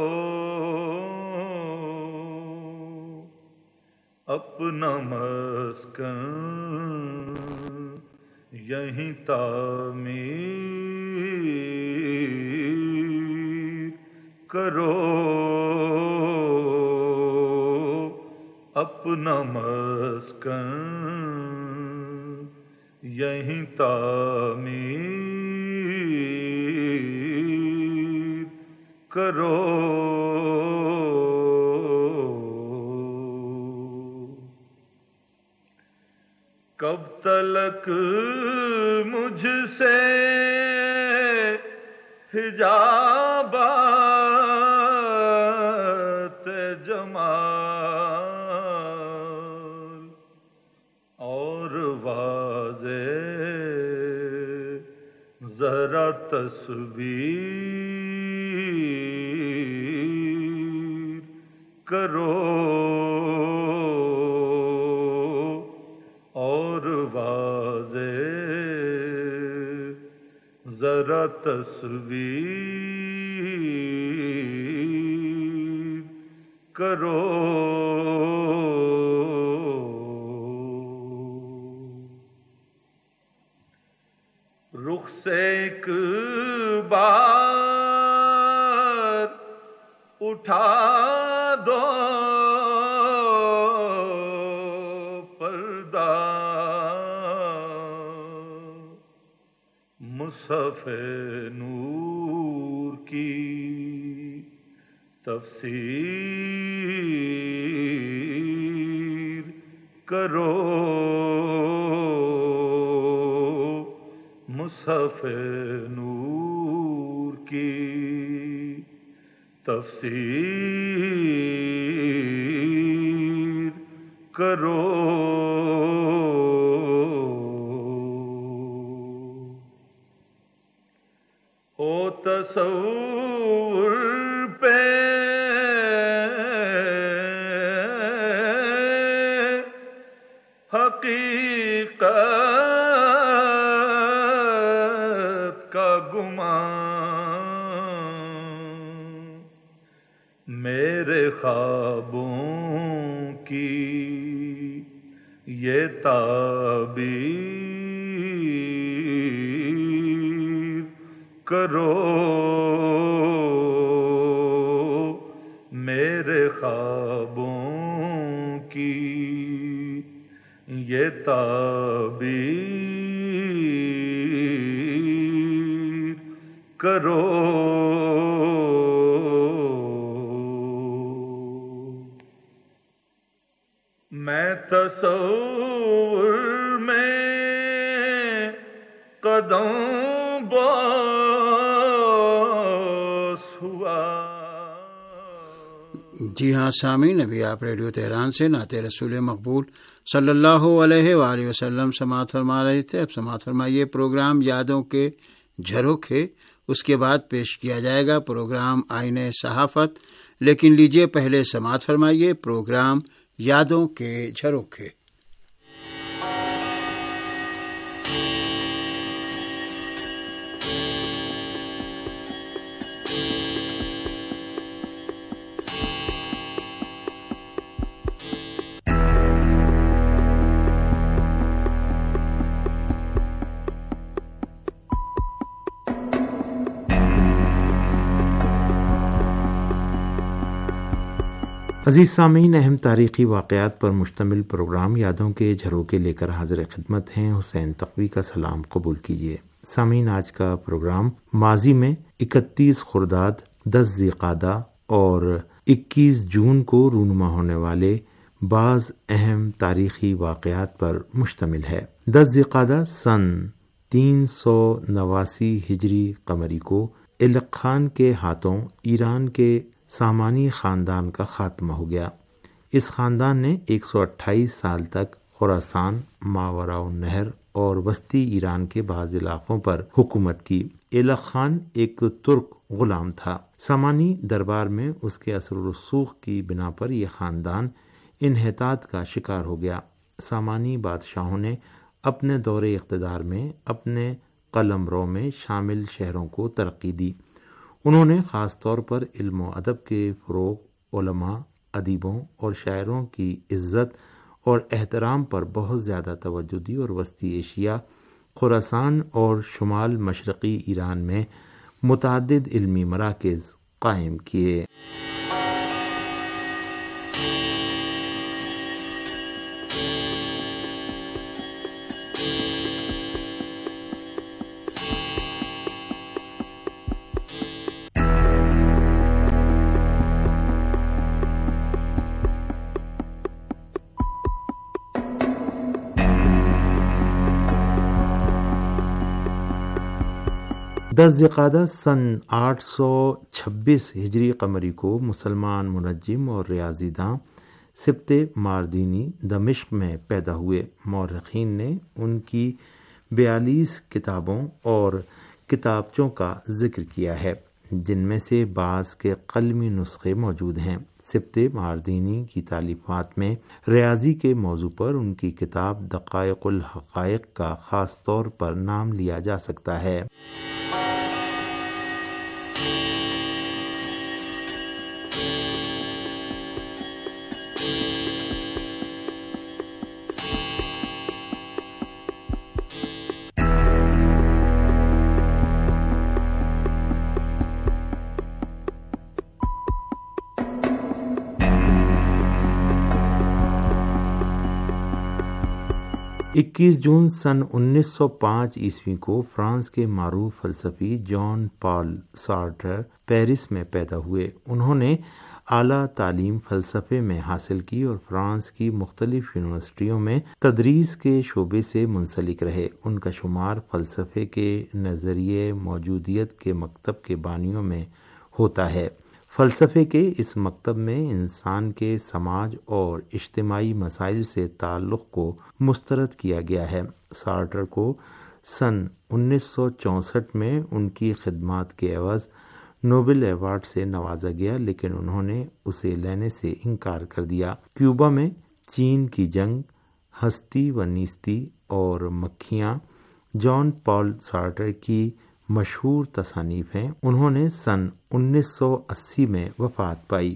اپنا مسکن یہیں تعمیر کرو، اپنا مسکن یہیں تعمیر کرو، کب تلک مجھ سے حجابات جمال اور واضح ذرا تصویر کرو، ذرا تصویر کرو، رخ سے ایک بار اٹھا دو مصحف نور کی تفسیر کرو، مصحف نور کی تفسیر کرو، تصور پہ حقیقت کا گمان، میرے خوابوں کی یہ تعبیر کرو، میرے خوابوں کی یہ تعبیر کرو میں تصور میں قدم باس ہوا. جی ہاں سامعین، ابھی آپ ریڈیو تہران سے نعت رسول مقبول صلی اللہ علیہ وآلہ وسلم سماعت فرما رہے تھے. اب سماعت فرمائیے پروگرام یادوں کے جھروکے. اس کے بعد پیش کیا جائے گا پروگرام آئینہ صحافت. لیکن لیجیے پہلے سماعت فرمائیے پروگرام یادوں کے جھروکے. عزیز سامعین، اہم تاریخی واقعات پر مشتمل پروگرام یادوں کے جھروکے لے کر حاضر خدمت ہیں. حسین تقوی کا سلام قبول کیجیے. سامعین، آج کا پروگرام ماضی میں 31 خرداد، 10 ذی القعدہ اور 21 جون کو رونما ہونے والے بعض اہم تاریخی واقعات پر مشتمل ہے. 10 ذی القعدہ سن 389 ہجری قمری کو الق خان کے ہاتھوں ایران کے سامانی خاندان کا خاتمہ ہو گیا. اس خاندان نے 128 سال تک خراسان، ماوراء النہر اور وسطی ایران کے بعض علاقوں پر حکومت کی. الق خان ایک ترک غلام تھا. سامانی دربار میں اس کے اثر و رسوخ کی بنا پر یہ خاندان انحطاط کا شکار ہو گیا. سامانی بادشاہوں نے اپنے دور اقتدار میں اپنے قلمرو میں شامل شہروں کو ترقی دی. انہوں نے خاص طور پر علم و ادب کے فروغ، علماء، ادیبوں اور شاعروں کی عزت اور احترام پر بہت زیادہ توجہ دی اور وسطی ایشیا، خراسان اور شمال مشرقی ایران میں متعدد علمی مراکز قائم کیے. دس ذی القعدہ سن 826 ہجری قمری کو مسلمان منجم اور ریاضی داں سبط ماردینی دمشق میں پیدا ہوئے. مورخین نے ان کی 42 کتابوں اور کتابچوں کا ذکر کیا ہے، جن میں سے بعض کے قلمی نسخے موجود ہیں. سبط ماردینی کی تالیفات میں ریاضی کے موضوع پر ان کی کتاب دقائق الحقائق کا خاص طور پر نام لیا جا سکتا ہے. اکیس جون سن 1905 عیسوی کو فرانس کے معروف فلسفی جان پال سارٹر پیرس میں پیدا ہوئے. انہوں نے اعلیٰ تعلیم فلسفے میں حاصل کی اور فرانس کی مختلف یونیورسٹیوں میں تدریس کے شعبے سے منسلک رہے. ان کا شمار فلسفے کے نظریے موجودیت کے مکتب کے بانیوں میں ہوتا ہے. فلسفے کے اس مکتب میں انسان کے سماج اور اجتماعی مسائل سے تعلق کو مسترد کیا گیا ہے. سارٹر کو سن 1964 میں ان کی خدمات کے عوض نوبل ایوارڈ سے نوازا گیا، لیکن انہوں نے اسے لینے سے انکار کر دیا. کیوبا میں چین کی جنگ، ہستی و نیستی اور مکھیاں جان پال سارٹر کی مشہور تصانیف ہیں. انہوں نے سن 1980 میں وفات پائی.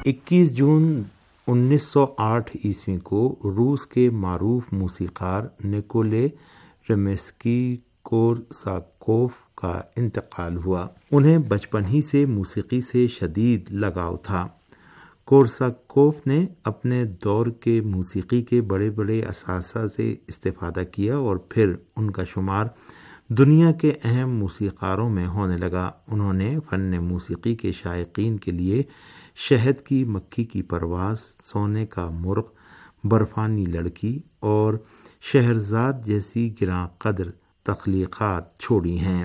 21 جون 1908 عیسوی کو روس کے معروف موسیقار نکولے ریمسکی کورساکوف کا انتقال ہوا۔ انہیں بچپن ہی سے موسیقی سے شدید لگاؤ تھا۔ کورساکوف نے اپنے دور کے موسیقی کے بڑے بڑے اساتذہ سے استفادہ کیا اور پھر ان کا شمار دنیا کے اہم موسیقاروں میں ہونے لگا۔ انہوں نے فن موسیقی کے شائقین کے لیے شہد کی مکھی کی پرواز، سونے کا مرغ، برفانی لڑکی اور شہرزاد جیسی گراں قدر تخلیقات چھوڑی ہیں۔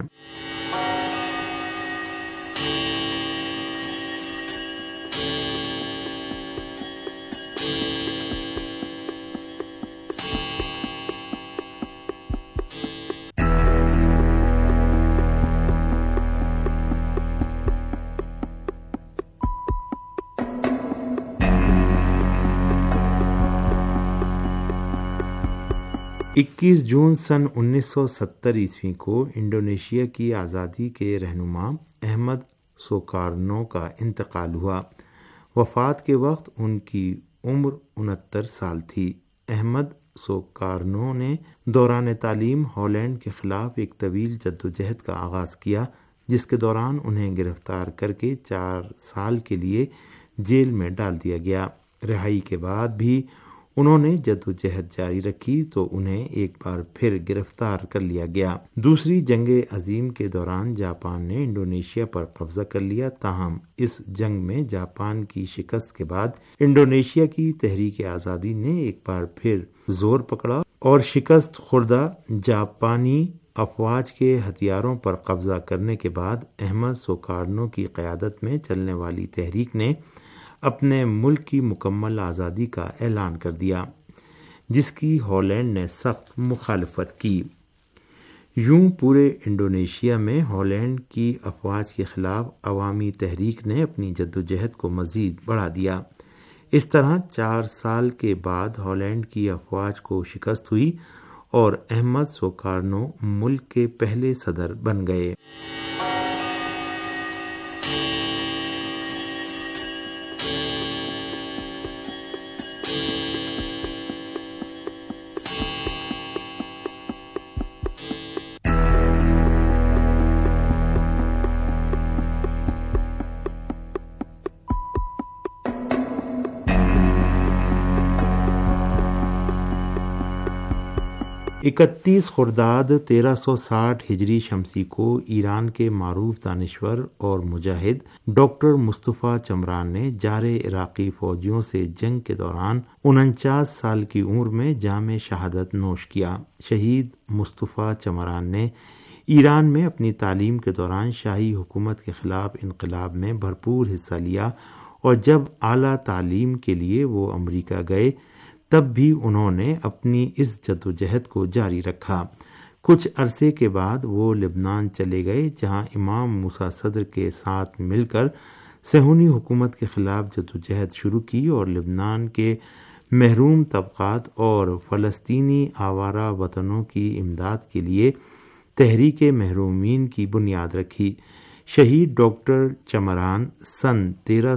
21 جون سن 1970 عیسوی کو انڈونیشیا کی آزادی کے رہنما احمد سوکارنو کا انتقال ہوا۔ وفات کے وقت ان کی عمر 69 سال تھی۔ احمد سوکارنو نے دوران تعلیم ہالینڈ کے خلاف ایک طویل جدوجہد کا آغاز کیا، جس کے دوران انہیں گرفتار کر کے 4 سال کے لیے جیل میں ڈال دیا گیا۔ رہائی کے بعد بھی انہوں نے جدوجہد جاری رکھی تو انہیں ایک بار پھر گرفتار کر لیا گیا۔ دوسری جنگ عظیم کے دوران جاپان نے انڈونیشیا پر قبضہ کر لیا، تاہم اس جنگ میں جاپان کی شکست کے بعد انڈونیشیا کی تحریک آزادی نے ایک بار پھر زور پکڑا اور شکست خوردہ جاپانی افواج کے ہتھیاروں پر قبضہ کرنے کے بعد احمد سوکارنو کی قیادت میں چلنے والی تحریک نے اپنے ملک کی مکمل آزادی کا اعلان کر دیا، جس کی ہالینڈ نے سخت مخالفت کی۔ یوں پورے انڈونیشیا میں ہالینڈ کی افواج کے خلاف عوامی تحریک نے اپنی جدوجہد کو مزید بڑھا دیا۔ اس طرح 4 سال کے بعد ہالینڈ کی افواج کو شکست ہوئی اور احمد سوکارنو ملک کے پہلے صدر بن گئے۔ اکتیس خرداد 1360 ہجری شمسی کو ایران کے معروف دانشور اور مجاہد ڈاکٹر مصطفیٰ چمران نے جار عراقی فوجیوں سے جنگ کے دوران 49 سال کی عمر میں جام شہادت نوش کیا۔ شہید مصطفیٰ چمران نے ایران میں اپنی تعلیم کے دوران شاہی حکومت کے خلاف انقلاب میں بھرپور حصہ لیا اور جب اعلیٰ تعلیم کے لیے وہ امریکہ گئے تب بھی انہوں نے اپنی اس جدوجہد کو جاری رکھا۔ کچھ عرصے کے بعد وہ لبنان چلے گئے، جہاں امام موسیٰ صدر کے ساتھ مل کر صہیونی حکومت کے خلاف جدوجہد شروع کی اور لبنان کے محروم طبقات اور فلسطینی آوارہ وطنوں کی امداد کے لیے تحریک محرومین کی بنیاد رکھی۔ شہید ڈاکٹر چمران سن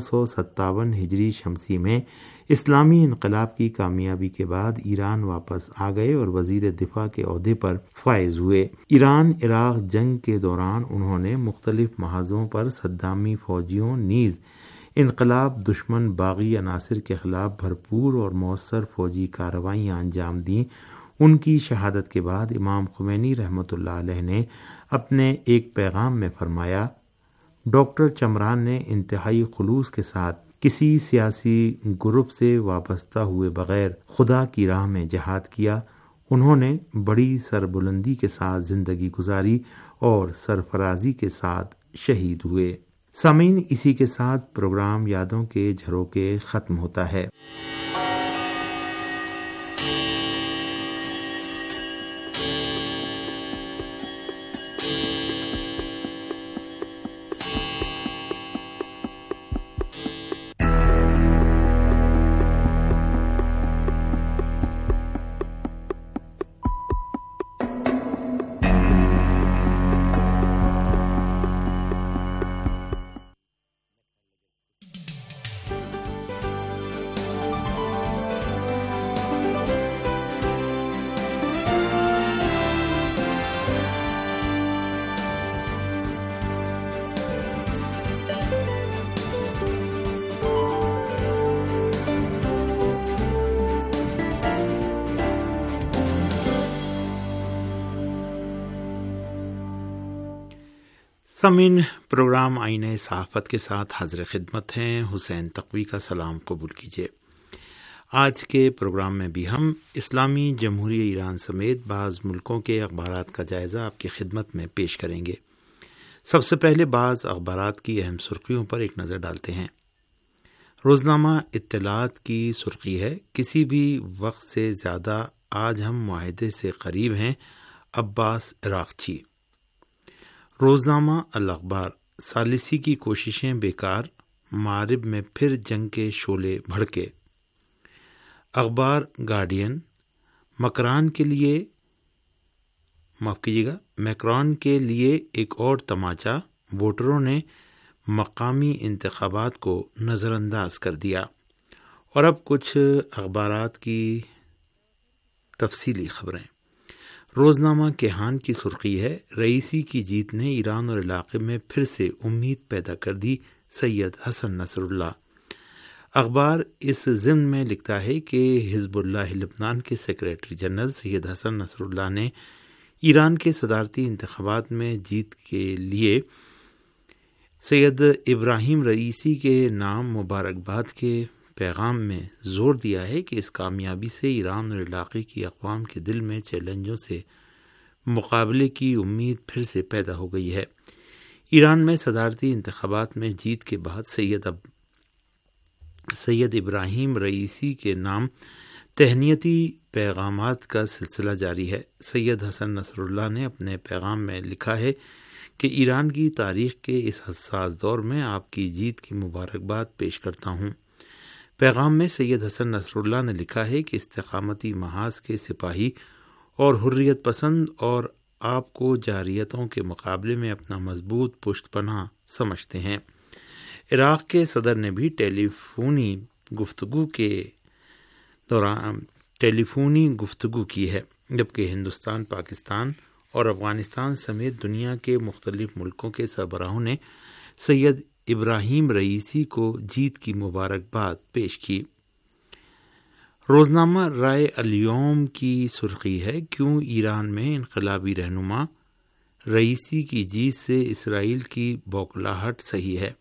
1357 ہجری شمسی میں اسلامی انقلاب کی کامیابی کے بعد ایران واپس آ گئے اور وزیر دفاع کے عہدے پر فائز ہوئے۔ ایران عراق جنگ کے دوران انہوں نے مختلف محاذوں پر صدامی فوجیوں نیز انقلاب دشمن باغی عناصر کے خلاف بھرپور اور مؤثر فوجی کارروائیاں انجام دیں۔ ان کی شہادت کے بعد امام خمینی رحمۃ اللہ علیہ نے اپنے ایک پیغام میں فرمایا، ڈاکٹر چمران نے انتہائی خلوص کے ساتھ کسی سیاسی گروپ سے وابستہ ہوئے بغیر خدا کی راہ میں جہاد کیا۔ انہوں نے بڑی سربلندی کے ساتھ زندگی گزاری اور سرفرازی کے ساتھ شہید ہوئے۔ سامعین، اسی کے ساتھ پروگرام یادوں کے جھروکے ختم ہوتا ہے۔ سامعین، پروگرام آئینہ صحافت کے ساتھ حاضر خدمت ہیں۔ حسین تقوی کا سلام قبول کیجیے۔ آج کے پروگرام میں بھی ہم اسلامی جمہوریہ ایران سمیت بعض ملکوں کے اخبارات کا جائزہ آپ کی خدمت میں پیش کریں گے۔ سب سے پہلے بعض اخبارات کی اہم سرخیوں پر ایک نظر ڈالتے ہیں۔ روزنامہ اطلاعات کی سرخی ہے، کسی بھی وقت سے زیادہ آج ہم معاہدے سے قریب ہیں، عباس عراقچی۔ روزنامہ الاخبار، ثالثی کی کوششیں بیکار، مغرب میں پھر جنگ کے شعلے بھڑکے۔ اخبار گارڈین، میکران کے لیے ایک اور تماچا، ووٹروں نے مقامی انتخابات کو نظر انداز کر دیا۔ اور اب کچھ اخبارات کی تفصیلی خبریں۔ روزنامہ کیہان کی سرخی ہے، رئیسی کی جیت نے ایران اور علاقے میں پھر سے امید پیدا کر دی، سید حسن نصر اللہ۔ اخبار اس ضمن میں لکھتا ہے کہ حزب اللہ لبنان کے سیکریٹری جنرل سید حسن نصر اللہ نے ایران کے صدارتی انتخابات میں جیت کے لیے سید ابراہیم رئیسی کے نام مبارکباد کے پیغام میں زور دیا ہے کہ اس کامیابی سے ایران اور علاقے کی اقوام کے دل میں چیلنجوں سے مقابلے کی امید پھر سے پیدا ہو گئی ہے۔ ایران میں صدارتی انتخابات میں جیت کے بعد سید ابراہیم رئیسی کے نام تہنیتی پیغامات کا سلسلہ جاری ہے۔ سید حسن نصر اللہ نے اپنے پیغام میں لکھا ہے کہ ایران کی تاریخ کے اس حساس دور میں آپ کی جیت کی مبارکباد پیش کرتا ہوں۔ پیغام میں سید حسن نصر اللہ نے لکھا ہے کہ استقامتی محاذ کے سپاہی اور حریت پسند اور آپ کو جارحیتوں کے مقابلے میں اپنا مضبوط پشت پناہ سمجھتے ہیں۔ عراق کے صدر نے بھی ٹیلی فونی گفتگو کی ہے، جبکہ ہندوستان، پاکستان اور افغانستان سمیت دنیا کے مختلف ملکوں کے سربراہوں نے سید ابراہیم رئیسی کو جیت کی مبارکباد پیش کی۔ روزنامہ رائے الیوم کی سرخی ہے، کیوں ایران میں انقلابی رہنما، رئیسی کی جیت سے اسرائیل کی بوکھلاہٹ صحیح ہے۔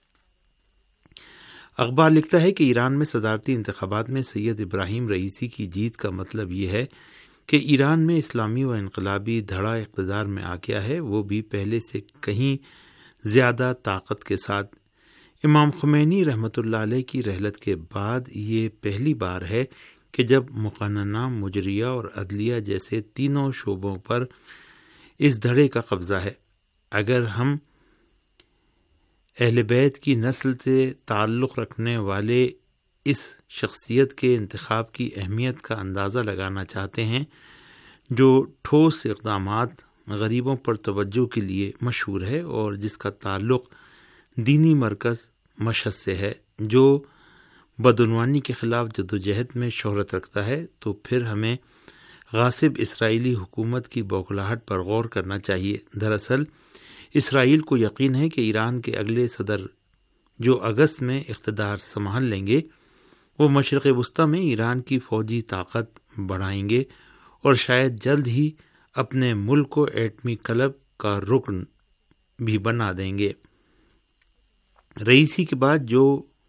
اخبار لکھتا ہے کہ ایران میں صدارتی انتخابات میں سید ابراہیم رئیسی کی جیت کا مطلب یہ ہے کہ ایران میں اسلامی و انقلابی دھڑا اقتدار میں آ گیا ہے، وہ بھی پہلے سے کہیں زیادہ طاقت کے ساتھ۔ امام خمینی رحمۃ اللہ علیہ کی رحلت کے بعد یہ پہلی بار ہے کہ جب مقننہ، مجریہ اور عدلیہ جیسے تینوں شعبوں پر اس دھڑے کا قبضہ ہے۔ اگر ہم اہل بیت کی نسل سے تعلق رکھنے والے اس شخصیت کے انتخاب کی اہمیت کا اندازہ لگانا چاہتے ہیں، جو ٹھوس اقدامات، غریبوں پر توجہ کے لیے مشہور ہے اور جس کا تعلق دینی مرکز مشہد سے ہے، جو بدعنوانی کے خلاف جدوجہد میں شہرت رکھتا ہے، تو پھر ہمیں غاصب اسرائیلی حکومت کی بوکھلاہٹ پر غور کرنا چاہیے۔ دراصل اسرائیل کو یقین ہے کہ ایران کے اگلے صدر جو اگست میں اقتدار سنبھال لیں گے، وہ مشرق وسطی میں ایران کی فوجی طاقت بڑھائیں گے اور شاید جلد ہی اپنے ملک کو ایٹمی کلب کا رکن بھی بنا دیں گے۔ رئیسی کے بعد جو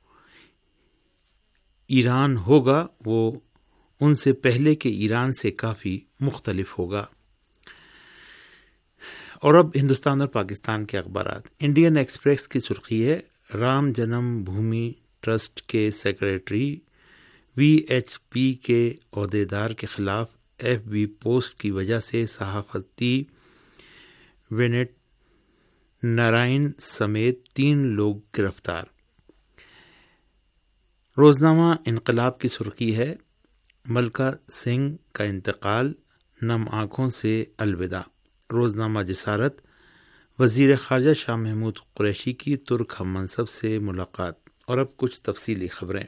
ایران ہوگا وہ ان سے پہلے کے ایران سے کافی مختلف ہوگا۔ اور اب ہندوستان اور پاکستان کے اخبارات۔ انڈین ایکسپریس کی سرخی ہے، رام جنم بھومی ٹرسٹ کے سیکریٹری وی ایچ پی کے عہدیدار کے خلاف ایف بی پوسٹ کی وجہ سے صحافتی وینٹ نارائن سمیت 3 لوگ گرفتار۔ روزنامہ انقلاب کی سرخی ہے، ملکہ سنگھ کا انتقال، نم آنکھوں سے الوداع۔ روزنامہ جسارت، وزیر خارجہ شاہ محمود قریشی کی ترک ہم منصب سے ملاقات۔ اور اب کچھ تفصیلی خبریں۔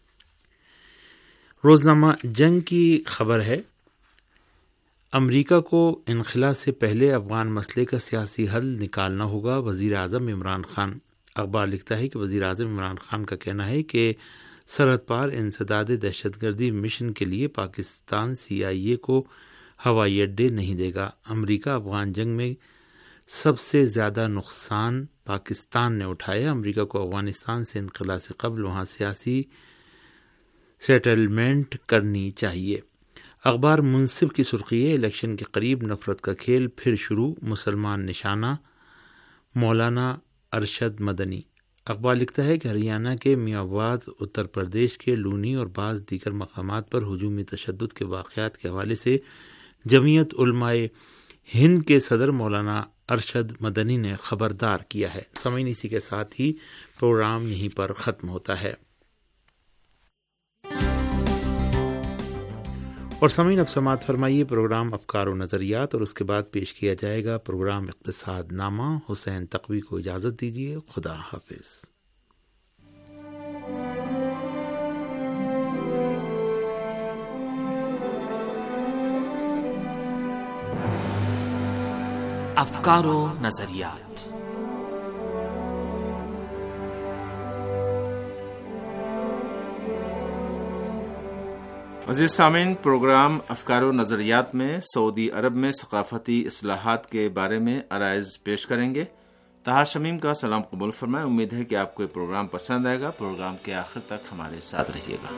روزنامہ جنگ کی خبر ہے، امریکہ کو انخلا سے پہلے افغان مسئلے کا سیاسی حل نکالنا ہوگا، وزیر اعظم عمران خان۔ اخبار لکھتا ہے کہ وزیر اعظم عمران خان کا کہنا ہے کہ سرحد پار انسداد دہشت گردی مشن کے لیے پاکستان CIA کو ہوائی اڈے نہیں دے گا۔ امریکہ افغان جنگ میں سب سے زیادہ نقصان پاکستان نے اٹھایا۔ امریکہ کو افغانستان سے انخلا سے قبل وہاں سیاسی سیٹلمنٹ کرنی چاہیے۔ اخبار منصف کی سرخی ہے، الیکشن کے قریب نفرت کا کھیل پھر شروع، مسلمان نشانہ مولانا ارشد مدنی۔ اخبار لکھتا ہے کہ ہریانہ کے میاواد، اتر پردیش کے لونی اور بعض دیگر مقامات پر ہجومی تشدد کے واقعات کے حوالے سے جمعیت علماء ہند کے صدر مولانا ارشد مدنی نے خبردار کیا ہے۔ سامعین، اسی کے ساتھ ہی پروگرام یہیں پر ختم ہوتا ہے۔ اور سامعین، اب سماعت فرمائیے پروگرام افکار و نظریات، اور اس کے بعد پیش کیا جائے گا پروگرام اقتصاد نامہ۔ حسین تقوی کو اجازت دیجیے، خدا حافظ۔ افکار و نظریات۔ عزیز سامعین، پروگرام افکار و نظریات میں سعودی عرب میں ثقافتی اصلاحات کے بارے میں عرائض پیش کریں گے۔ طاہر شمیم کا سلام قبول فرمائیں۔ امید ہے کہ آپ کو یہ پروگرام پسند آئے گا۔ پروگرام کے آخر تک ہمارے ساتھ رہیے گا۔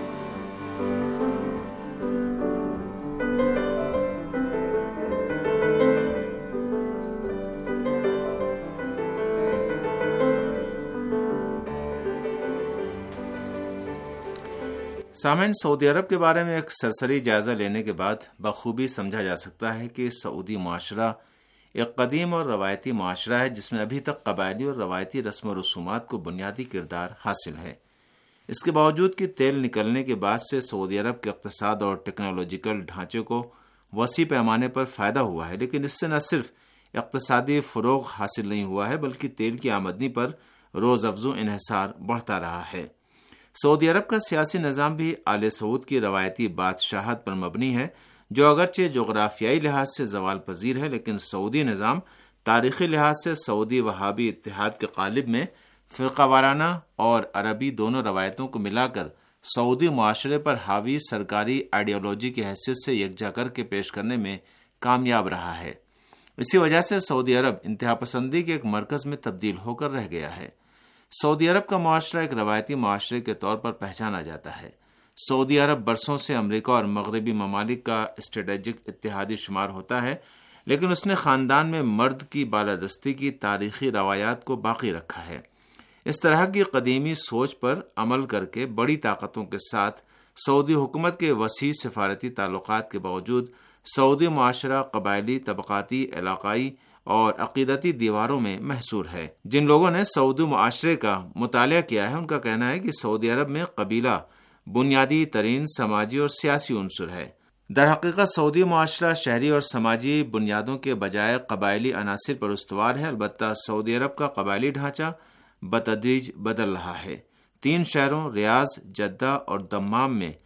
سامعین، سعودی عرب کے بارے میں ایک سرسری جائزہ لینے کے بعد بخوبی سمجھا جا سکتا ہے کہ سعودی معاشرہ ایک قدیم اور روایتی معاشرہ ہے جس میں ابھی تک قبائلی اور روایتی رسم و رسومات کو بنیادی کردار حاصل ہے۔ اس کے باوجود کہ تیل نکلنے کے بعد سے سعودی عرب کے اقتصاد اور ٹیکنالوجیکل ڈھانچے کو وسیع پیمانے پر فائدہ ہوا ہے، لیکن اس سے نہ صرف اقتصادی فروغ حاصل نہیں ہوا ہے بلکہ تیل کی آمدنی پر روز افزوں انحصار بڑھتا رہا ہے۔ سعودی عرب کا سیاسی نظام بھی آل سعود کی روایتی بادشاہت پر مبنی ہے، جو اگرچہ جغرافیائی لحاظ سے زوال پذیر ہے، لیکن سعودی نظام تاریخی لحاظ سے سعودی وہابی اتحاد کے قالب میں فرقہ وارانہ اور عربی دونوں روایتوں کو ملا کر سعودی معاشرے پر حاوی سرکاری آئیڈیالوجی کی حیثیت سے یکجا کر کے پیش کرنے میں کامیاب رہا ہے۔ اسی وجہ سے سعودی عرب انتہا پسندی کے ایک مرکز میں تبدیل ہو کر رہ گیا ہے۔ سعودی عرب کا معاشرہ ایک روایتی معاشرے کے طور پر پہچانا جاتا ہے۔ سعودی عرب برسوں سے امریکہ اور مغربی ممالک کا اسٹریٹجک اتحادی شمار ہوتا ہے، لیکن اس نے خاندان میں مرد کی بالادستی کی تاریخی روایات کو باقی رکھا ہے۔ اس طرح کی قدیمی سوچ پر عمل کر کے بڑی طاقتوں کے ساتھ سعودی حکومت کے وسیع سفارتی تعلقات کے باوجود سعودی معاشرہ قبائلی، طبقاتی، علاقائی اور عقیدتی دیواروں میں محصور ہے۔ جن لوگوں نے سعودی معاشرے کا مطالعہ کیا ہے ان کا کہنا ہے کہ سعودی عرب میں قبیلہ بنیادی ترین سماجی اور سیاسی عنصر ہے۔ در حقیقت سعودی معاشرہ شہری اور سماجی بنیادوں کے بجائے قبائلی عناصر پر استوار ہے، البتہ سعودی عرب کا قبائلی ڈھانچہ بتدریج بدل رہا ہے۔ 3 شہروں ریاض، جدہ اور دمام میں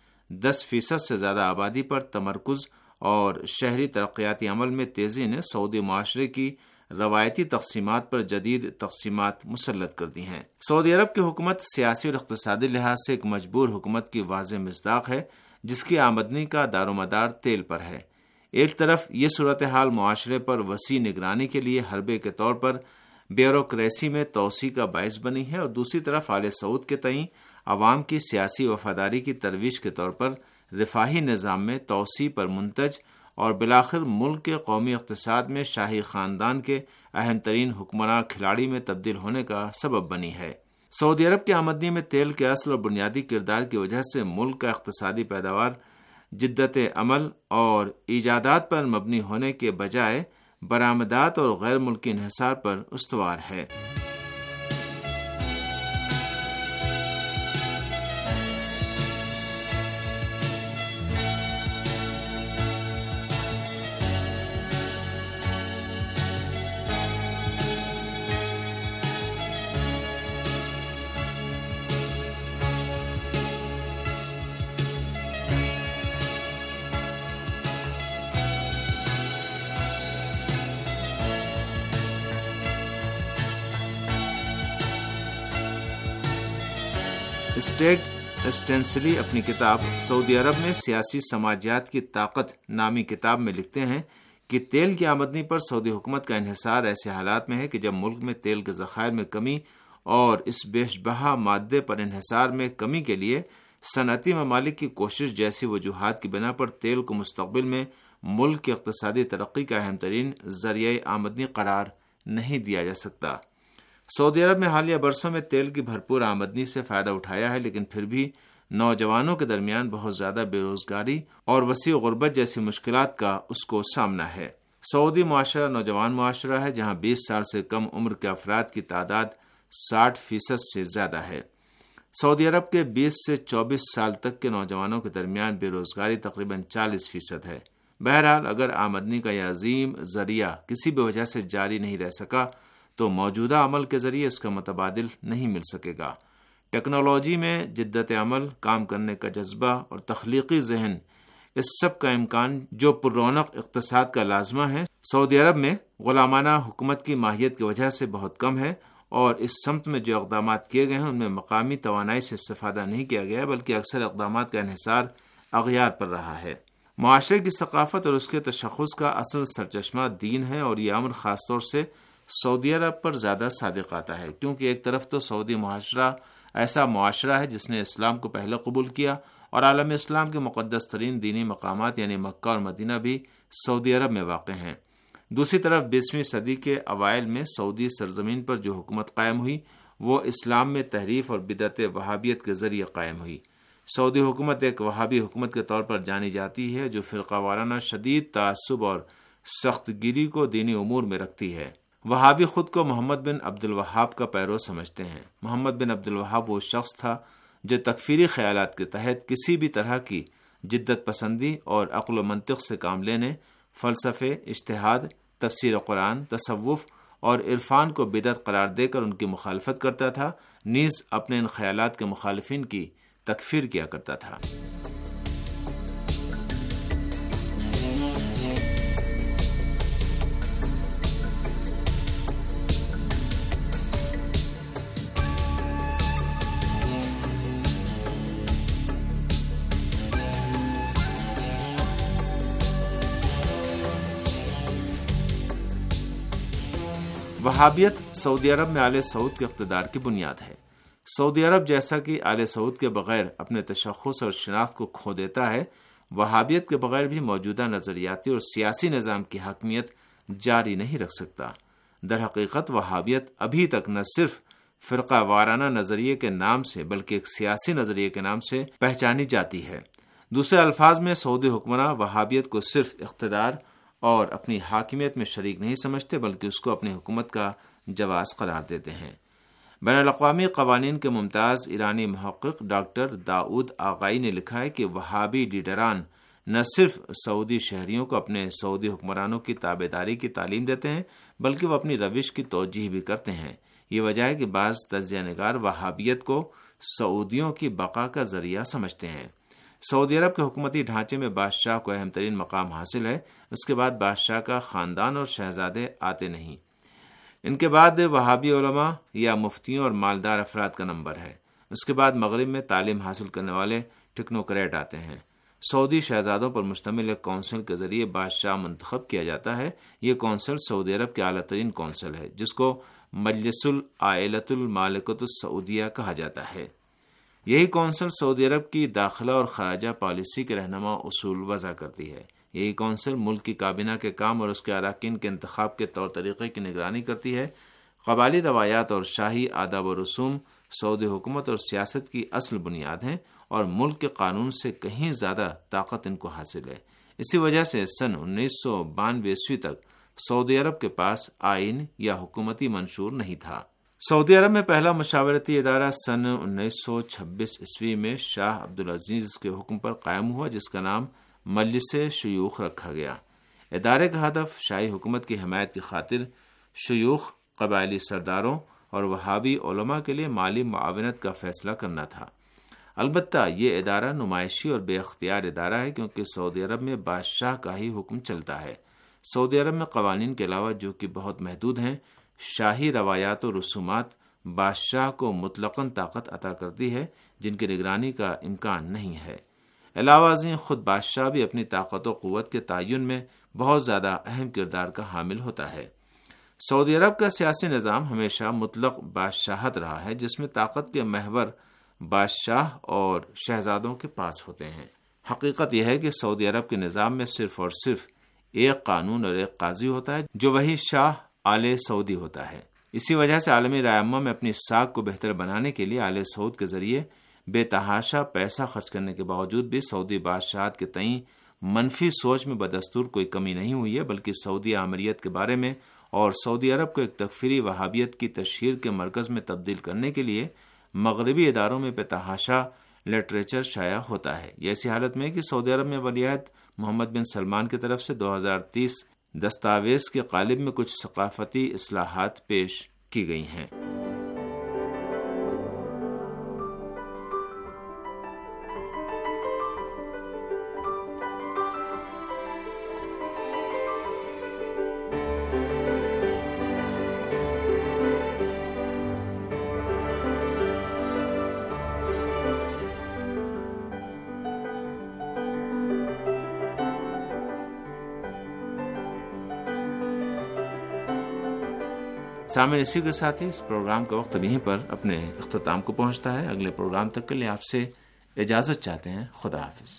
10% سے زیادہ آبادی پر تمرکز اور شہری ترقیاتی عمل میں تیزی نے سعودی معاشرے کی روایتی تقسیمات پر جدید تقسیمات مسلط کر دی ہیں۔ سعودی عرب کی حکومت سیاسی اور اقتصادی لحاظ سے ایک مجبور حکومت کی واضح مصداق ہے، جس کی آمدنی کا دار و مدار تیل پر ہے۔ ایک طرف یہ صورتحال معاشرے پر وسیع نگرانی کے لیے حربے کے طور پر بیوروکریسی میں توسیع کا باعث بنی ہے، اور دوسری طرف آل سعود کے تئیں عوام کی سیاسی وفاداری کی ترویج کے طور پر رفاہی نظام میں توسیع پر منتج اور بالآخر ملک کے قومی اقتصاد میں شاہی خاندان کے اہم ترین حکمراں کھلاڑی میں تبدیل ہونے کا سبب بنی ہے۔ سعودی عرب کی آمدنی میں تیل کے اصل اور بنیادی کردار کی وجہ سے ملک کا اقتصادی پیداوار جدت عمل اور ایجادات پر مبنی ہونے کے بجائے برآمدات اور غیر ملکی انحصار پر استوار ہے۔ اسٹیگ اسٹینسلی اپنی کتاب سعودی عرب میں سیاسی سماجیات کی طاقت نامی کتاب میں لکھتے ہیں کہ تیل کی آمدنی پر سعودی حکومت کا انحصار ایسے حالات میں ہے کہ جب ملک میں تیل کے ذخائر میں کمی اور اس بیش بہا مادے پر انحصار میں کمی کے لیے صنعتی ممالک کی کوشش جیسی وجوہات کی بنا پر تیل کو مستقبل میں ملک کی اقتصادی ترقی کا اہم ترین ذریعہ آمدنی قرار نہیں دیا جا سکتا۔ سعودی عرب نے حالیہ برسوں میں تیل کی بھرپور آمدنی سے فائدہ اٹھایا ہے، لیکن پھر بھی نوجوانوں کے درمیان بہت زیادہ بے روزگاری اور وسیع غربت جیسی مشکلات کا اس کو سامنا ہے۔ سعودی معاشرہ نوجوان معاشرہ ہے، جہاں 20 سال سے کم عمر کے افراد کی تعداد 60% سے زیادہ ہے۔ سعودی عرب کے 20 سے 24 سال تک کے نوجوانوں کے درمیان بے روزگاری تقریباً 40% ہے۔ بہرحال اگر آمدنی کا یہ عظیم ذریعہ کسی بھی وجہ سے جاری نہیں رہ سکا تو موجودہ عمل کے ذریعے اس کا متبادل نہیں مل سکے گا۔ ٹیکنالوجی میں جدت عمل، کام کرنے کا جذبہ اور تخلیقی ذہن، اس سب کا امکان جو پر رونق اقتصاد کا لازمہ ہے، سعودی عرب میں غلامانہ حکومت کی ماہیت کی وجہ سے بہت کم ہے، اور اس سمت میں جو اقدامات کیے گئے ہیں ان میں مقامی توانائی سے استفادہ نہیں کیا گیا، بلکہ اکثر اقدامات کا انحصار اغیار پر رہا ہے۔ معاشرے کی ثقافت اور اس کے تشخص کا اصل سرچشمہ دین ہے، اور یہ امر خاص طور سے سعودی عرب پر زیادہ صادق آتا ہے، کیونکہ ایک طرف تو سعودی معاشرہ ایسا معاشرہ ہے جس نے اسلام کو پہلے قبول کیا، اور عالم اسلام کے مقدس ترین دینی مقامات یعنی مکہ اور مدینہ بھی سعودی عرب میں واقع ہیں۔ دوسری طرف 20ویں صدی کے اوائل میں سعودی سرزمین پر جو حکومت قائم ہوئی وہ اسلام میں تحریف اور بدعت وہابیت کے ذریعے قائم ہوئی۔ سعودی حکومت ایک وہابی حکومت کے طور پر جانی جاتی ہے، جو فرقہ وارانہ شدید تعصب اور سخت گیری کو دینی امور میں رکھتی ہے۔ وہابی خود کو محمد بن عبد الوہاب کا پیرو سمجھتے ہیں۔ محمد بن عبد الوہاب وہ شخص تھا جو تکفیری خیالات کے تحت کسی بھی طرح کی جدت پسندی اور عقل و منطق سے کام لینے، فلسفے، اجتہاد، تفسیر قرآن، تصوف اور عرفان کو بدعت قرار دے کر ان کی مخالفت کرتا تھا، نیز اپنے ان خیالات کے مخالفین کی تکفیر کیا کرتا تھا۔ وہابیت سعودی عرب میں آل سعود کے اقتدار کی بنیاد ہے۔ سعودی عرب جیسا کہ آل سعود کے بغیر اپنے تشخص اور شناخت کو کھو دیتا ہے، وہابیت کے بغیر بھی موجودہ نظریاتی اور سیاسی نظام کی حاکمیت جاری نہیں رکھ سکتا۔ در حقیقت وہابیت ابھی تک نہ صرف فرقہ وارانہ نظریے کے نام سے بلکہ ایک سیاسی نظریے کے نام سے پہچانی جاتی ہے۔ دوسرے الفاظ میں سعودی حکمراں وہابیت کو صرف اقتدار اور اپنی حاکمیت میں شریک نہیں سمجھتے، بلکہ اس کو اپنی حکومت کا جواز قرار دیتے ہیں۔ بین الاقوامی قوانین کے ممتاز ایرانی محقق ڈاکٹر داؤد آغائی نے لکھا ہے کہ وہابی لیڈران نہ صرف سعودی شہریوں کو اپنے سعودی حکمرانوں کی تابعداری کی تعلیم دیتے ہیں، بلکہ وہ اپنی روش کی توجیہ بھی کرتے ہیں۔ یہ وجہ ہے کہ بعض تجزیہ نگار وہابیت کو سعودیوں کی بقا کا ذریعہ سمجھتے ہیں۔ سعودی عرب کے حکومتی ڈھانچے میں بادشاہ کو اہم ترین مقام حاصل ہے، اس کے بعد بادشاہ کا خاندان اور شہزادے آتے نہیں، ان کے بعد وہابی علماء یا مفتیوں اور مالدار افراد کا نمبر ہے، اس کے بعد مغرب میں تعلیم حاصل کرنے والے ٹیکنوکریٹ آتے ہیں۔ سعودی شہزادوں پر مشتمل ایک کونسل کے ذریعے بادشاہ منتخب کیا جاتا ہے۔ یہ کونسل سعودی عرب کے اعلیٰ ترین کونسل ہے، جس کو مجلس العائلۃ المالکۃ السعودیہ کہا جاتا ہے۔ یہی کونسل سعودی عرب کی داخلہ اور خارجہ پالیسی کے رہنما اصول وضع کرتی ہے۔ یہی کونسل ملک کی کابینہ کے کام اور اس کے اراکین کے انتخاب کے طور طریقے کی نگرانی کرتی ہے۔ قبائلی روایات اور شاہی آداب و رسوم سعودی حکومت اور سیاست کی اصل بنیاد ہیں، اور ملک کے قانون سے کہیں زیادہ طاقت ان کو حاصل ہے۔ اسی وجہ سے سن 1992 تک سعودی عرب کے پاس آئین یا حکومتی منشور نہیں تھا۔ سعودی عرب میں پہلا مشاورتی ادارہ سن 1926 میں شاہ عبدالعزیز کے حکم پر قائم ہوا، جس کا نام مجلس شیوخ رکھا گیا۔ ادارے کا ہدف شاہی حکومت کی حمایت کی خاطر شیوخ، قبائلی سرداروں اور وہابی علماء کے لیے مالی معاونت کا فیصلہ کرنا تھا۔ البتہ یہ ادارہ نمائشی اور بے اختیار ادارہ ہے، کیونکہ سعودی عرب میں بادشاہ کا ہی حکم چلتا ہے۔ سعودی عرب میں قوانین کے علاوہ، جو کہ بہت محدود ہیں، شاہی روایات و رسومات بادشاہ کو مطلقاً طاقت عطا کرتی ہے، جن کی نگرانی کا امکان نہیں ہے۔ علاوہ ازیں خود بادشاہ بھی اپنی طاقت و قوت کے تعین میں بہت زیادہ اہم کردار کا حامل ہوتا ہے۔ سعودی عرب کا سیاسی نظام ہمیشہ مطلق بادشاہت رہا ہے، جس میں طاقت کے محور بادشاہ اور شہزادوں کے پاس ہوتے ہیں۔ حقیقت یہ ہے کہ سعودی عرب کے نظام میں صرف اور صرف ایک قانون اور ایک قاضی ہوتا ہے، جو وہی شاہ آل سعودی ہوتا ہے۔ اسی وجہ سے عالمی رائے عامہ میں اپنی ساکھ کو بہتر بنانے کے لیے آل سعود کے ذریعے بے تحاشا پیسہ خرچ کرنے کے باوجود بھی سعودی بادشاہت کے تئیں منفی سوچ میں بدستور کوئی کمی نہیں ہوئی ہے، بلکہ سعودی آمریت کے بارے میں اور سعودی عرب کو ایک تکفیری وہابیت کی تشہیر کے مرکز میں تبدیل کرنے کے لیے مغربی اداروں میں بے تحاشا لٹریچر شائع ہوتا ہے۔ یہ ایسی حالت میں کہ سعودی عرب میں ولیعہد محمد بن سلمان کی طرف سے 2030 دستاویز کے قالب میں کچھ ثقافتی اصلاحات پیش کی گئی ہیں۔ سامعین، اسی کے ساتھ ہی اس پروگرام کا وقت یہیں پر اپنے اختتام کو پہنچتا ہے۔ اگلے پروگرام تک کے لیے آپ سے اجازت چاہتے ہیں۔ خدا حافظ۔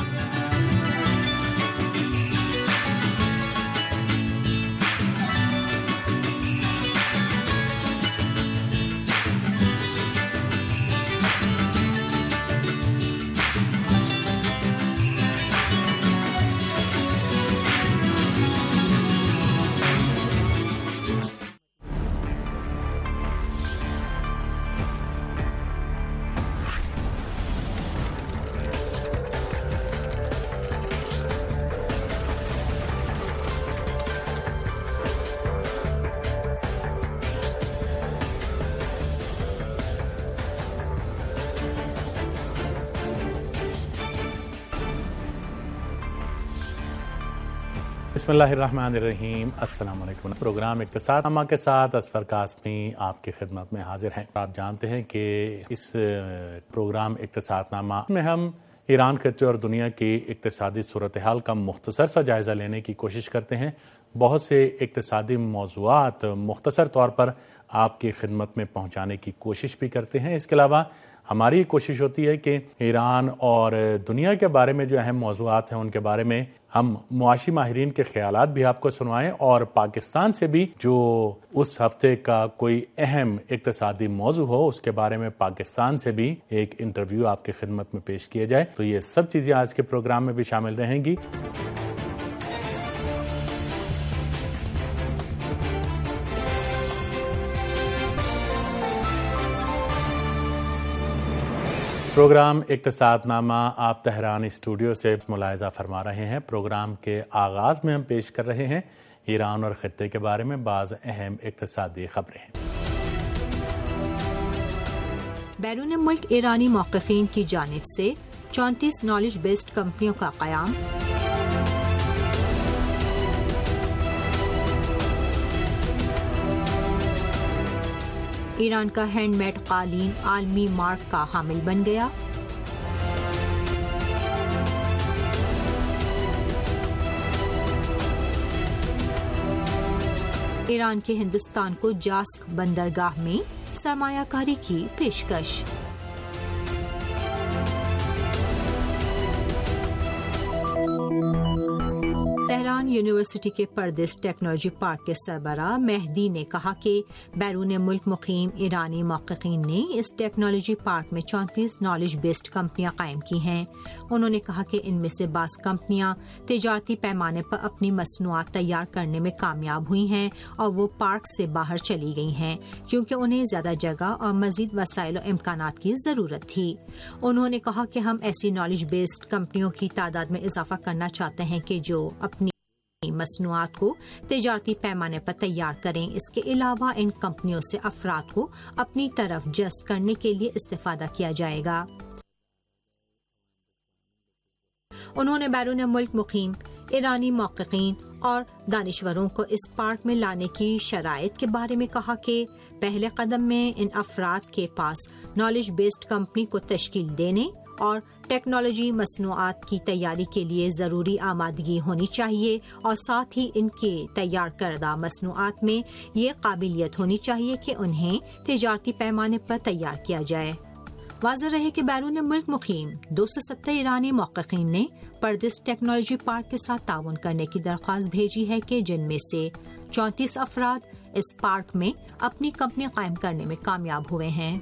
بسم اللہ الرحمن الرحیم۔ السلام علیکم۔ پروگرام اقتصاد نامہ کے ساتھ اصفر قاسمی آپ کی خدمت میں حاضر ہیں۔ آپ جانتے ہیں کہ اس پروگرام اقتصاد نامہ میں ہم ایران خطے اور دنیا کی اقتصادی صورتحال کا مختصر سا جائزہ لینے کی کوشش کرتے ہیں۔ بہت سے اقتصادی موضوعات مختصر طور پر آپ کی خدمت میں پہنچانے کی کوشش بھی کرتے ہیں۔ اس کے علاوہ ہماری کوشش ہوتی ہے کہ ایران اور دنیا کے بارے میں جو اہم موضوعات ہیں ان کے بارے میں ہم معاشی ماہرین کے خیالات بھی آپ کو سنوائیں، اور پاکستان سے بھی جو اس ہفتے کا کوئی اہم اقتصادی موضوع ہو اس کے بارے میں پاکستان سے بھی ایک انٹرویو آپ کی خدمت میں پیش کیا جائے۔ تو یہ سب چیزیں آج کے پروگرام میں بھی شامل رہیں گی۔ پروگرام اقتصاد نامہ آپ تہران اسٹوڈیو سے ملاحظہ فرما رہے ہیں۔ پروگرام کے آغاز میں ہم پیش کر رہے ہیں ایران اور خطے کے بارے میں بعض اہم اقتصادی خبریں۔ بیرون ملک ایرانی موقفین کی جانب سے 34 نالج بیسڈ کمپنیوں کا قیام۔ ایران کا ہینڈ میڈ قالین عالمی مارک کا حامل بن گیا۔ ایران کے ہندوستان کو جاسک بندرگاہ میں سرمایہ کاری کی پیشکش۔ تہران یونیورسٹی کے پردیس ٹیکنالوجی پارک کے سربراہ مہدی نے کہا کہ بیرون ملک مقیم ایرانی محققین نے اس ٹیکنالوجی پارک میں 34 نالج بیسڈ کمپنیاں قائم کی ہیں۔ انہوں نے کہا کہ ان میں سے بعض کمپنیاں تجارتی پیمانے پر اپنی مصنوعات تیار کرنے میں کامیاب ہوئی ہیں اور وہ پارک سے باہر چلی گئی ہیں کیونکہ انہیں زیادہ جگہ اور مزید وسائل و امکانات کی ضرورت تھی۔ انہوں نے کہا کہ ہم ایسی نالج بیسڈ کمپنیوں کی تعداد میں اضافہ کرنا چاہتے ہیں کہ جو اپنی مصنوعات کو تجارتی پیمانے پر تیار کریں۔ اس کے علاوہ ان کمپنیوں سے افراد کو اپنی طرف جذب کرنے کے لیے استفادہ کیا جائے گا۔ انہوں نے بیرون ملک مقیم ایرانی محققین اور دانشوروں کو اس پارک میں لانے کی شرائط کے بارے میں کہا کہ پہلے قدم میں ان افراد کے پاس نالج بیسڈ کمپنی کو تشکیل دینے اور ٹیکنالوجی مصنوعات کی تیاری کے لیے ضروری آمادگی ہونی چاہیے اور ساتھ ہی ان کے تیار کردہ مصنوعات میں یہ قابلیت ہونی چاہیے کہ انہیں تجارتی پیمانے پر تیار کیا جائے۔ واضح رہے کہ بیرون ملک مقیم 270 ایرانی محققین نے پردیس ٹیکنالوجی پارک کے ساتھ تعاون کرنے کی درخواست بھیجی ہے کہ جن میں سے 34 افراد اس پارک میں اپنی کمپنی قائم کرنے میں کامیاب ہوئے ہیں۔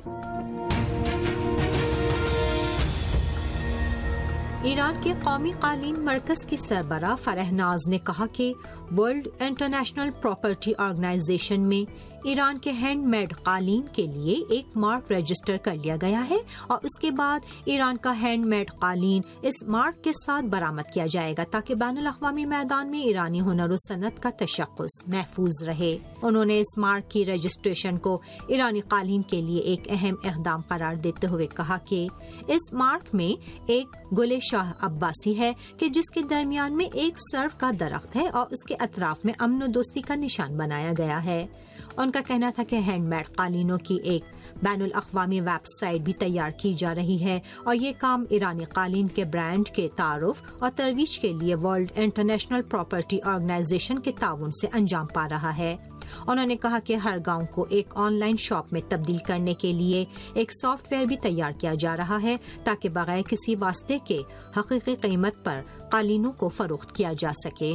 ایران کے قومی قالین مرکز کی سربراہ فرح ناز نے کہا کہ ورلڈ انٹرنیشنل پراپرٹی آرگنائزیشن میں ایران کے ہینڈ میڈ قالین کے لیے ایک مارک رجسٹر کر لیا گیا ہے اور اس کے بعد ایران کا ہینڈ میڈ قالین اس مارک کے ساتھ برآمد کیا جائے گا تاکہ بین الاقوامی میدان میں ایرانی ہنر و صنعت کا تشخص محفوظ رہے۔ انہوں نے اس مارک کی رجسٹریشن کو ایرانی قالین کے لیے ایک اہم اقدام قرار دیتے ہوئے کہا کہ اس مارک میں ایک گل شاہ عباسی ہے کہ جس کے درمیان میں ایک سرو کا درخت ہے اور اس کے اطراف میں امن و دوستی کا نشان بنایا گیا ہے۔ ان کا کہنا تھا کہ ہینڈ میڈ قالینوں کی ایک بین الاقوامی ویب سائٹ بھی تیار کی جا رہی ہے اور یہ کام ایرانی قالین کے برانڈ کے تعارف اور ترویج کے لیے ورلڈ انٹرنیشنل پراپرٹی آرگنائزیشن کے تعاون سے انجام پا رہا ہے۔ انہوں نے کہا کہ ہر گاؤں کو ایک آن لائن شاپ میں تبدیل کرنے کے لیے ایک سافٹ ویئر بھی تیار کیا جا رہا ہے تاکہ بغیر کسی واسطے کے حقیقی قیمت پر قالینوں کو فروخت کیا جا سکے۔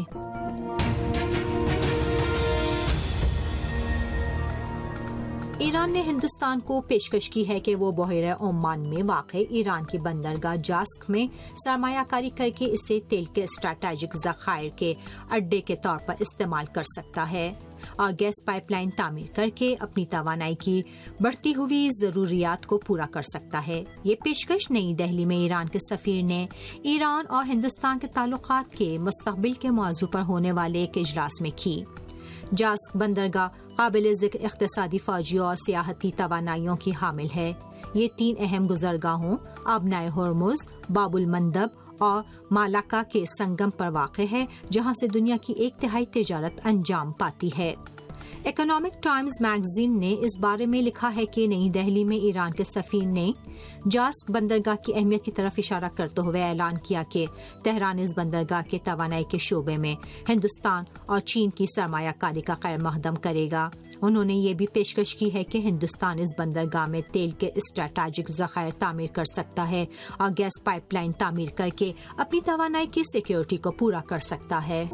ایران نے ہندوستان کو پیشکش کی ہے کہ وہ بحیرہ عمان میں واقع ایران کی بندرگاہ جاسک میں سرمایہ کاری کر کے اسے تیل کے اسٹریٹجک ذخائر کے اڈے کے طور پر استعمال کر سکتا ہے اور گیس پائپ لائن تعمیر کر کے اپنی توانائی کی بڑھتی ہوئی ضروریات کو پورا کر سکتا ہے۔ یہ پیشکش نئی دہلی میں ایران کے سفیر نے ایران اور ہندوستان کے تعلقات کے مستقبل کے موضوع پر ہونے والے ایک اجلاس میں کی۔ جاسک بندرگاہ قابل ذکر اقتصادی، فوجی اور سیاحتی توانائیوں کی حامل ہے۔ یہ 3 اہم گزرگاہوں آبنائے ہرمز، باب المندب اور مالاکا کے سنگم پر واقع ہے جہاں سے دنیا کی 1/3 تجارت انجام پاتی ہے۔ اکنامک ٹائمز میگزین نے اس بارے میں لکھا ہے کہ نئی دہلی میں ایران کے سفیر نے جاسک بندرگاہ کی اہمیت کی طرف اشارہ کرتے ہوئے اعلان کیا کہ تہران اس بندرگاہ کے توانائی کے شعبے میں ہندوستان اور چین کی سرمایہ کاری کا خیر مقدم کرے گا۔ انہوں نے یہ بھی پیشکش کی ہے کہ ہندوستان اس بندرگاہ میں تیل کے اسٹریٹجک ذخائر تعمیر کر سکتا ہے اور گیس پائپ لائن تعمیر کر کے اپنی توانائی کی سیکیورٹی کو پورا کر سکتا ہے۔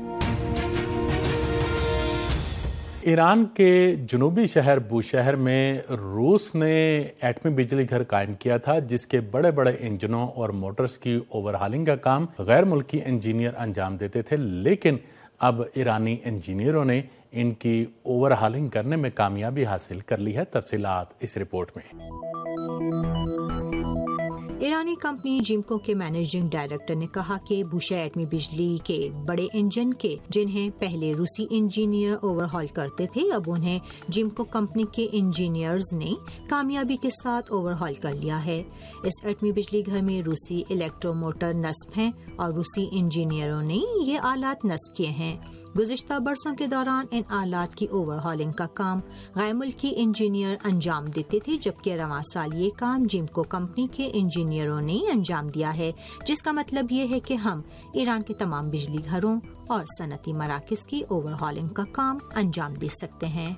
ایران کے جنوبی شہر بوشہر میں روس نے ایٹمی بجلی گھر قائم کیا تھا جس کے بڑے بڑے انجنوں اور موٹرز کی اوور ہالنگ کا کام غیر ملکی انجینئر انجام دیتے تھے، لیکن اب ایرانی انجینئروں نے ان کی اوور ہالنگ کرنے میں کامیابی حاصل کر لی ہے۔ تفصیلات اس رپورٹ میں۔ ایرانی کمپنی جیمکو کے مینیجنگ ڈائریکٹر نے کہا کہ بوشہ ایٹمی بجلی کے بڑے انجن کے جنہیں پہلے روسی انجینئر اوور ہال کرتے تھے اب انہیں جیمکو کمپنی کے انجینئرز نے کامیابی کے ساتھ اوور ہال کر لیا ہے۔ اس ایٹمی بجلی گھر میں روسی الیکٹرو موٹر نصب ہیں اور روسی انجینئروں نے یہ آلات نصب کیے ہیں۔ گزشتہ برسوں کے دوران ان آلات کی اوور ہالنگ کا کام غیر ملکی انجینئر انجام دیتے تھے جبکہ رواں سال یہ کام جیمکو کمپنی کے انجینئروں نے انجام دیا ہے، جس کا مطلب یہ ہے کہ ہم ایران کے تمام بجلی گھروں اور صنعتی مراکز کی اوور ہالنگ کا کام انجام دے سکتے ہیں۔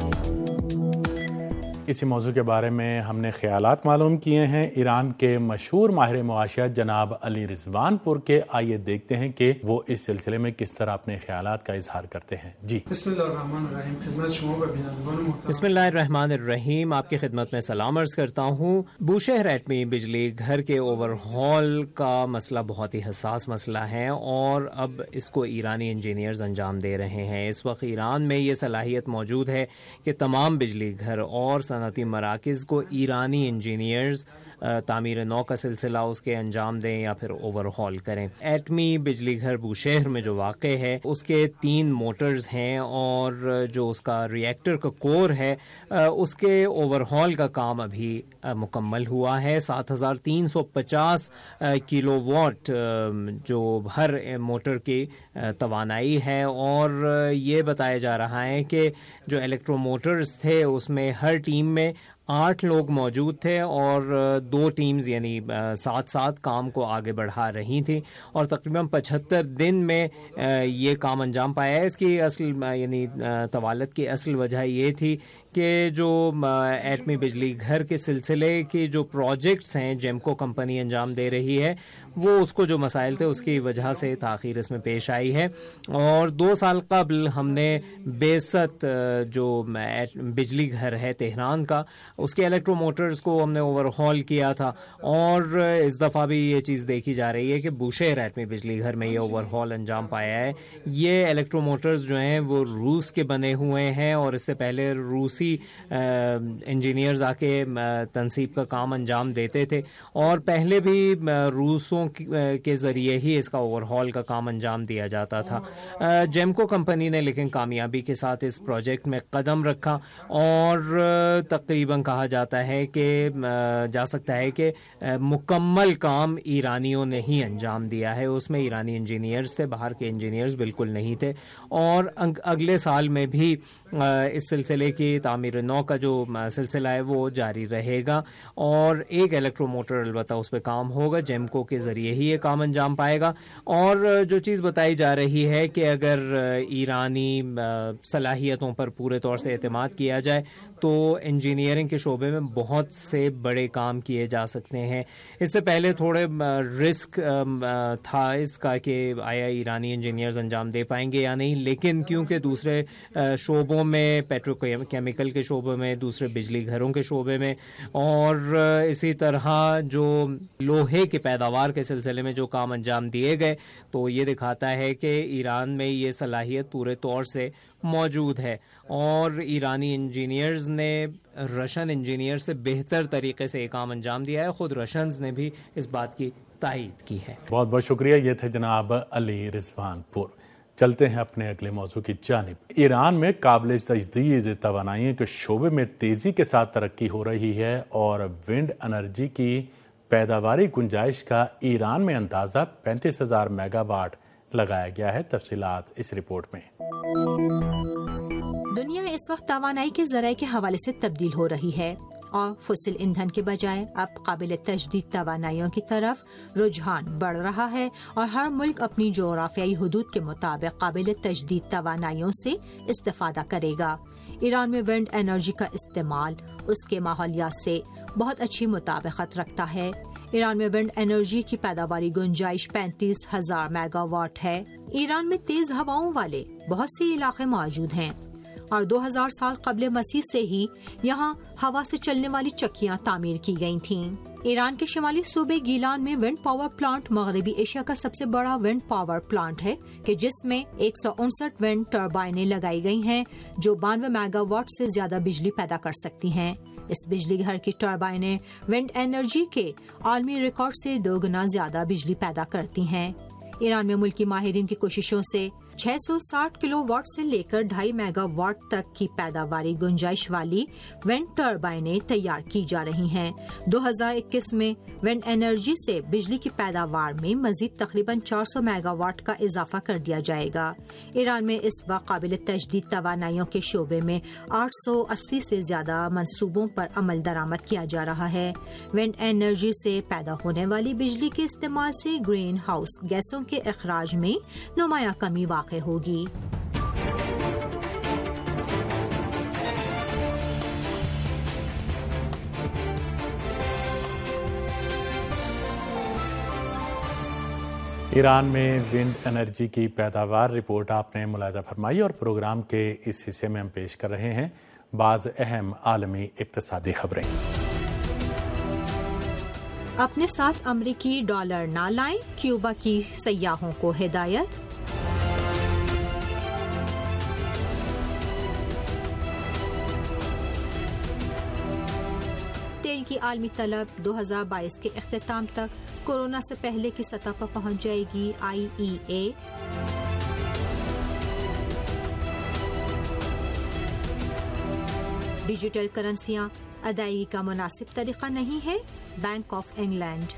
اسی موضوع کے بارے میں ہم نے خیالات معلوم کیے ہیں ایران کے مشہور ماہر معاشیات جناب علی رضوان پور کے۔ آئیے دیکھتے ہیں کہ وہ اس سلسلے میں کس طرح اپنے خیالات کا اظہار کرتے ہیں۔ جی بسم اللہ الرحمن الرحیم، خدمت شما و بینندگان محترم۔ بسم اللہ الرحمن الرحیم، آپ کی خدمت میں سلام عرض کرتا ہوں۔ بوشہر ایٹمی بجلی گھر کے اوور ہال کا مسئلہ بہت ہی حساس مسئلہ ہے اور اب اس کو ایرانی انجینئرز انجام دے رہے ہیں۔ اس وقت ایران میں یہ صلاحیت موجود ہے کہ تمام بجلی گھر اور صنعتی مراکز کو ایرانی انجینئرز تعمیر نو کا سلسلہ اس کے انجام دیں یا پھر اوور ہال کریں۔ ایٹمی بجلی گھر بوشہر میں جو واقع ہے اس کے 3 موٹرز ہیں اور جو اس کا ریئیکٹر کا کور ہے اس کے اوور ہال کا کام ابھی مکمل ہوا ہے۔ 7350 کلو واٹ جو ہر موٹر کی توانائی ہے اور یہ بتایا جا رہا ہے کہ جو الیکٹرو موٹرز تھے اس میں ہر ٹیم میں 8 لوگ موجود تھے اور 2 ٹیمز یعنی ساتھ ساتھ کام کو آگے بڑھا رہی تھیں اور تقریباً 75 دن میں یہ کام انجام پایا ہے. اس کی اصل یعنی طوالت کی اصل وجہ یہ تھی کہ جو ایٹمی بجلی گھر کے سلسلے کی جو پروجیکٹس ہیں جیمکو کمپنی انجام دے رہی ہے وہ اس کو جو مسائل تھے اس کی وجہ سے تاخیر اس میں پیش آئی ہے. اور 2 سال قبل ہم نے 62 جو بجلی گھر ہے تہران کا اس کے الیکٹرو موٹرز کو ہم نے اوور ہال کیا تھا اور اس دفعہ بھی یہ چیز دیکھی جا رہی ہے کہ بوشہر ایٹمی بجلی گھر میں یہ اوور ہال انجام پایا ہے. یہ الیکٹرو موٹرز جو ہیں وہ روس کے بنے ہوئے ہیں اور اس سے پہلے روسی انجینئرز آ کے تنصیب کا کام انجام دیتے تھے اور پہلے بھی روسوں کے ذریعے ہی اس کا اوور ہال کا کام انجام دیا جاتا تھا. جیمکو کمپنی نے لیکن کامیابی کے ساتھ اس پروجیکٹ میں قدم رکھا اور تقریباً کہا جاتا ہے کہ جا سکتا ہے کہ مکمل کام ایرانیوں نے ہی انجام دیا ہے. اس میں ایرانی انجینئرز تھے, باہر کے انجینئرز بالکل نہیں تھے. اور اگلے سال میں بھی اس سلسلے کی تعمیر نو کا جو سلسلہ ہے وہ جاری رہے گا اور ایک الیکٹرو موٹر البتہ اس پہ کام ہوگا. جیمکو کے ذریعے ہی یہ کام انجام پائے گا. اور جو چیز بتائی جا رہی ہے کہ اگر ایرانی صلاحیتوں پر پورے طور سے اعتماد کیا جائے تو انجینئرنگ کے شعبے میں بہت سے بڑے کام کیے جا سکتے ہیں. اس سے پہلے تھوڑے رسک تھا اس کا کہ آیا ایرانی انجینئرز انجام دے پائیں گے یا نہیں, لیکن کیونکہ دوسرے شعبوں میں پیٹرو کیمیکل کے شعبے میں, دوسرے بجلی گھروں کے شعبے میں اور اسی طرح جو لوہے کے پیداوار کے سلسلے میں جو کام انجام دیے گئے تو یہ دکھاتا ہے کہ ایران میں یہ صلاحیت پورے طور سے موجود ہے اور ایرانی انجینئرز نے رشین انجینئر سے بہتر طریقے سے یہ کام انجام دیا ہے. خود رشنز نے بھی اس بات کی تائید کی ہے. بہت بہت شکریہ. یہ تھے جناب علی رضوان پور. چلتے ہیں اپنے اگلے موضوع کی جانب. ایران میں قابل تجدید توانائی کے شعبے میں تیزی کے ساتھ ترقی ہو رہی ہے اور ونڈ انرجی کی پیداواری گنجائش کا ایران میں اندازہ 35,000 میگا واٹ لگایا گیا ہے. تفصیلات اس رپورٹ میں. دنیا اس وقت توانائی کے ذرائع کے حوالے سے تبدیل ہو رہی ہے اور فوسل ایندھن کے بجائے اب قابل تجدید توانائیوں کی طرف رجحان بڑھ رہا ہے اور ہر ملک اپنی جغرافیائی حدود کے مطابق قابل تجدید توانائیوں سے استفادہ کرے گا. ایران میں ونڈ انرجی کا استعمال اس کے ماحولیات سے بہت اچھی مطابقت رکھتا ہے. ایران میں ونڈ انرجی کی پیداواری گنجائش 35,000 میگا واٹ ہے. ایران میں تیز ہواؤں والے بہت سے علاقے موجود ہیں اور 2000 سال قبل مسیح سے ہی یہاں ہوا سے چلنے والی چکیاں تعمیر کی گئی تھیں. ایران کے شمالی صوبے گیلان میں ونڈ پاور پلانٹ مغربی ایشیا کا سب سے بڑا ونڈ پاور پلانٹ ہے کہ جس میں 159 ونڈ ٹربائنیں لگائی گئی ہیں جو 92 میگا واٹ سے زیادہ بجلی پیدا کر سکتی ہیں. اس بجلی گھر کی ٹربائنیں ونڈ انرجی کے عالمی ریکارڈ سے 2 گنا زیادہ بجلی پیدا کرتی ہیں. ایران میں ملکی ماہرین کی کوششوں سے 660 کلو واٹ سے لے کر 2.5 میگا واٹ تک کی پیداواری گنجائش والی ونڈ ٹربائنیں تیار کی جا رہی ہیں. 2021 میں ونڈ انرجی سے بجلی کی پیداوار میں مزید تقریباً 400 میگا واٹ کا اضافہ کر دیا جائے گا. ایران میں اس وقت قابل تجدید توانائیوں کے شعبے میں 880 سے زیادہ منصوبوں پر عمل درآمد کیا جا رہا ہے. ونڈ انرجی سے پیدا ہونے والی بجلی کے استعمال سے گرین ہاؤس گیسوں کے اخراج میں نمایاں کمی واقع ہوگی. ایران میں ونڈ انرجی کی پیداوار رپورٹ آپ نے ملاحظہ فرمائی اور پروگرام کے اس حصے میں ہم پیش کر رہے ہیں بعض اہم عالمی اقتصادی خبریں. اپنے ساتھ امریکی ڈالر نہ لائیں، کیوبا کی سیاحوں کو ہدایت. تیل کی عالمی طلب 2022 کے اختتام تک کورونا سے پہلے کی سطح پر پہنچ جائے گی. IEA. ڈیجیٹل کرنسیاں ادائیگی کا مناسب طریقہ نہیں ہے. Bank of England.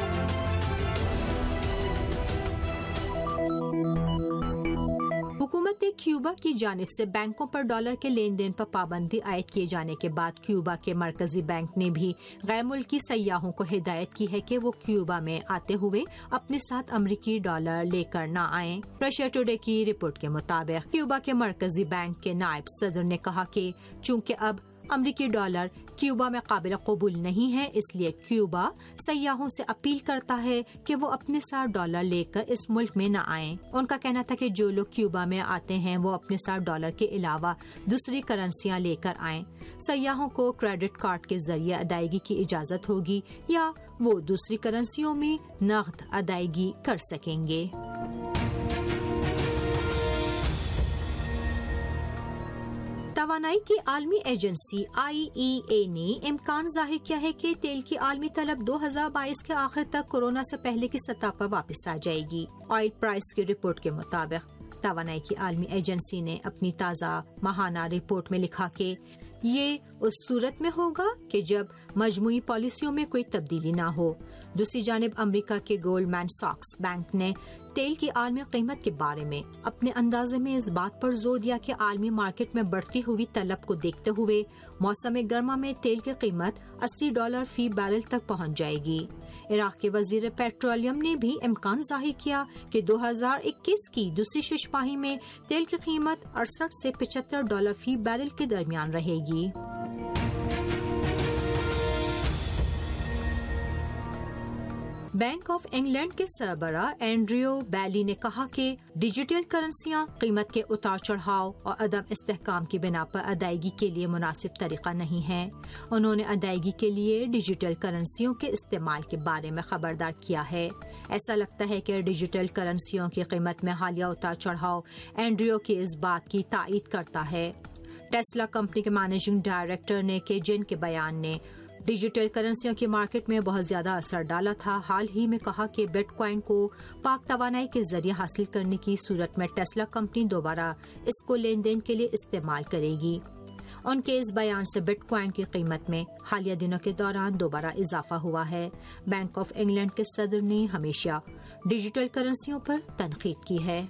حکومت حکومت کیوبا کی جانب سے بینکوں پر ڈالر کے لین دین پر پابندی عائد کیے جانے کے بعد کیوبا کے مرکزی بینک نے بھی غیر ملکی سیاحوں کو ہدایت کی ہے کہ وہ کیوبا میں آتے ہوئے اپنے ساتھ امریکی ڈالر لے کر نہ آئیں۔ رشیا ٹوڈے کی رپورٹ کے مطابق کیوبا کے مرکزی بینک کے نائب صدر نے کہا کہ چونکہ اب امریکی ڈالر کیوبا میں قابل قبول نہیں ہے، اس لیے کیوبا سیاحوں سے اپیل کرتا ہے کہ وہ اپنے ساتھ ڈالر لے کر اس ملک میں نہ آئیں۔ ان کا کہنا تھا کہ جو لوگ کیوبا میں آتے ہیں وہ اپنے ساتھ ڈالر کے علاوہ دوسری کرنسیاں لے کر آئیں۔ سیاحوں کو کریڈٹ کارڈ کے ذریعے ادائیگی کی اجازت ہوگی یا وہ دوسری کرنسیوں میں نقد ادائیگی کر سکیں گے۔ توانائی کی عالمی ایجنسی IEA نے امکان ظاہر کیا ہے کہ تیل کی عالمی طلب 2022 کے آخر تک کورونا سے پہلے کی سطح پر واپس آ جائے گی۔ آئل پرائس کی رپورٹ کے مطابق توانائی کی عالمی ایجنسی نے اپنی تازہ ماہانہ رپورٹ میں لکھا کہ یہ اس صورت میں ہوگا کہ جب مجموعی پالیسیوں میں کوئی تبدیلی نہ ہو۔ دوسری جانب امریکہ کے گولڈمین ساکس بینک نے تیل کی عالمی قیمت کے بارے میں اپنے اندازے میں اس بات پر زور دیا کہ عالمی مارکیٹ میں بڑھتی ہوئی طلب کو دیکھتے ہوئے موسم گرما میں تیل کی قیمت $80 فی بیرل تک پہنچ جائے گی۔ عراق کے وزیر پیٹرولیم نے بھی امکان ظاہر کیا کہ 2021 کی دوسری شش ماہی میں تیل کی قیمت $68 سے $75 فی بیرل کے درمیان رہے گی۔ بینک آف انگلینڈ کے سربراہ اینڈریو بیلی نے کہا کہ ڈیجیٹل کرنسیاں قیمت کے اتار چڑھاؤ اور عدم استحکام کی بنا پر ادائیگی کے لیے مناسب طریقہ نہیں ہے۔ انہوں نے ادائیگی کے لیے ڈیجیٹل کرنسیوں کے استعمال کے بارے میں خبردار کیا ہے۔ ایسا لگتا ہے کہ ڈیجیٹل کرنسیوں کی قیمت میں حالیہ اتار چڑھاؤ اینڈریو کی اس بات کی تائید کرتا ہے۔ ٹیسلا کمپنی کے مینیجنگ ڈائریکٹر نے کہ جن کے بیان نے ڈیجیٹل کرنسیوں کی مارکیٹ میں بہت زیادہ اثر ڈالا تھا، حال ہی میں کہا کہ بٹ کوائن کو پاک توانائی کے ذریعے حاصل کرنے کی صورت میں ٹیسلا کمپنی دوبارہ اس کو لین دین کے لیے استعمال کرے گی۔ ان کے اس بیان سے بٹ کوائن کی قیمت میں حالیہ دنوں کے دوران دوبارہ اضافہ ہوا ہے۔ بینک آف انگلینڈ کے صدر نے ہمیشہ ڈیجیٹل کرنسیوں پر تنقید کی ہے۔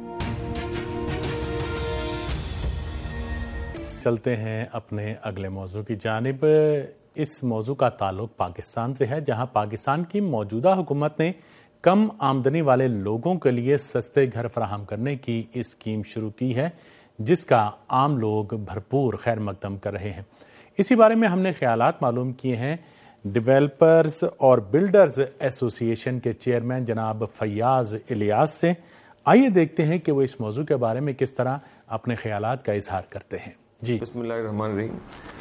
چلتے ہیں اپنے اگلے موضوع کی جانب۔ اس موضوع کا تعلق پاکستان سے ہے، جہاں پاکستان کی موجودہ حکومت نے کم آمدنی والے لوگوں کے لیے سستے گھر فراہم کرنے کی اسکیم شروع کی ہے، جس کا عام لوگ بھرپور خیر مقدم کر رہے ہیں۔ اسی بارے میں ہم نے خیالات معلوم کیے ہیں ڈیولپرز اور بلڈرز ایسوسی ایشن کے چیئرمین جناب فیاض الیاس سے۔ آئیے دیکھتے ہیں کہ وہ اس موضوع کے بارے میں کس طرح اپنے خیالات کا اظہار کرتے ہیں۔ جی بسم اللہ الرحمن الرحیم۔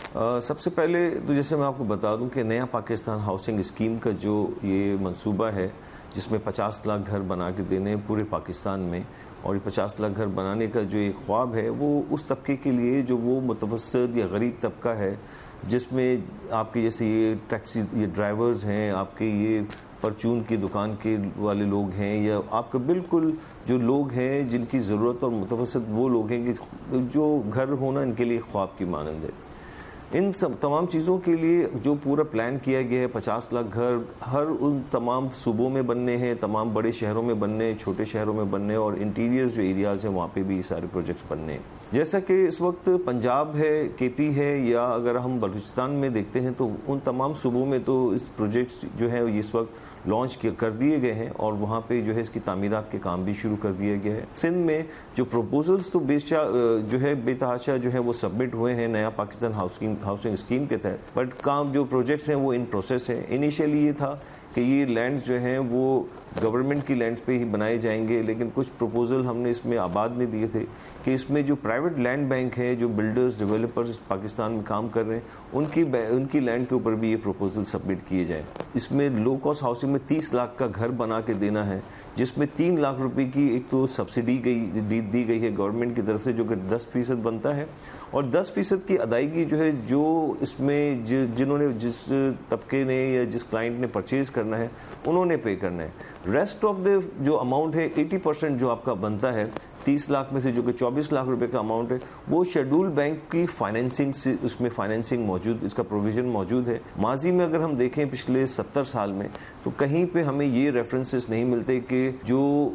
سب سے پہلے تو جیسے میں آپ کو بتا دوں کہ نیا پاکستان ہاؤسنگ اسکیم کا جو یہ منصوبہ ہے، جس میں 50 لاکھ گھر بنا کے دینے پورے پاکستان میں، اور یہ 50 لاکھ گھر بنانے کا جو ایک خواب ہے وہ اس طبقے کے لیے جو وہ متوسط یا غریب طبقہ ہے، جس میں آپ کے جیسے یہ ٹیکسی یہ ڈرائیورز ہیں، آپ کے یہ پرچون کی دکان کے والے لوگ ہیں، یا آپ کا بالکل جو لوگ ہیں جن کی ضرورت اور متوسط وہ لوگ ہیں کہ جو گھر ہونا ان کے لیے خواب کی مانند ہے۔ ان سب تمام چیزوں کے لیے جو پورا پلان کیا گیا ہے، 50 لاکھ گھر ہر ان تمام صوبوں میں بننے ہیں، تمام بڑے شہروں میں بننے، چھوٹے شہروں میں بننے، اور انٹیریئر جو ایریاز ہیں وہاں پہ بھی سارے پروجیکٹس بننے ہیں۔ جیسا کہ اس وقت پنجاب ہے، KP ہے، یا اگر ہم بلوچستان میں دیکھتے ہیں تو ان تمام صوبوں میں تو اس پروجیکٹس جو ہیں اس وقت لانچ کر دیے گئے ہیں، اور وہاں پہ جو ہے اس کی تعمیرات کے کام بھی شروع کر دیے گئے ہیں۔ سندھ میں جو پروپوزلز تو جو ہے بے تحاشا جو ہے وہ سبمٹ ہوئے ہیں نیا پاکستان ہاؤسنگ اسکیم کے تحت، بٹ کام جو پروجیکٹس ہیں وہ ان پروسیس ہیں۔ انیشیلی یہ تھا کہ یہ لینڈز جو ہیں وہ گورنمنٹ کی لینڈ پہ ہی بنائے جائیں گے، لیکن کچھ پروپوزل ہم نے اس میں آباد نے دیے تھے کہ اس میں جو پرائیویٹ لینڈ بینک ہے، جو بلڈرز ڈیولپرز پاکستان میں کام کر رہے ہیں، ان کی لینڈ کے اوپر بھی یہ پروپوزل سبمٹ کیے جائیں۔ اس میں لو کاسٹ ہاؤسنگ میں 30 لاکھ کا گھر بنا کے دینا ہے، جس میں 3 لاکھ روپے کی ایک تو سبسڈی دی گئی ہے گورنمنٹ کی طرف سے، جو کہ 10% بنتا ہے، اور 10% کی ادائیگی جو ہے جو اس میں جنہوں نے جس طبقے نے یا جس کلائنٹ نے پرچیز کرنا ہے انہوں نے پے کرنا ہے۔ ریسٹ آف دا جو اماؤنٹ ہے 80% جو آپ کا بنتا ہے 30 لاکھ میں سے، جو کہ 24 لاکھ روپے کا اماؤنٹ ہے، وہ شیڈول بینک کی فائنینسنگ سے اس میں فائنینسنگ موجود، اس کا پروویژن موجود ہے۔ ماضی میں اگر ہم دیکھیں پچھلے 70 سال میں تو کہیں پہ ہمیں یہ ریفرنسز نہیں ملتے کہ جو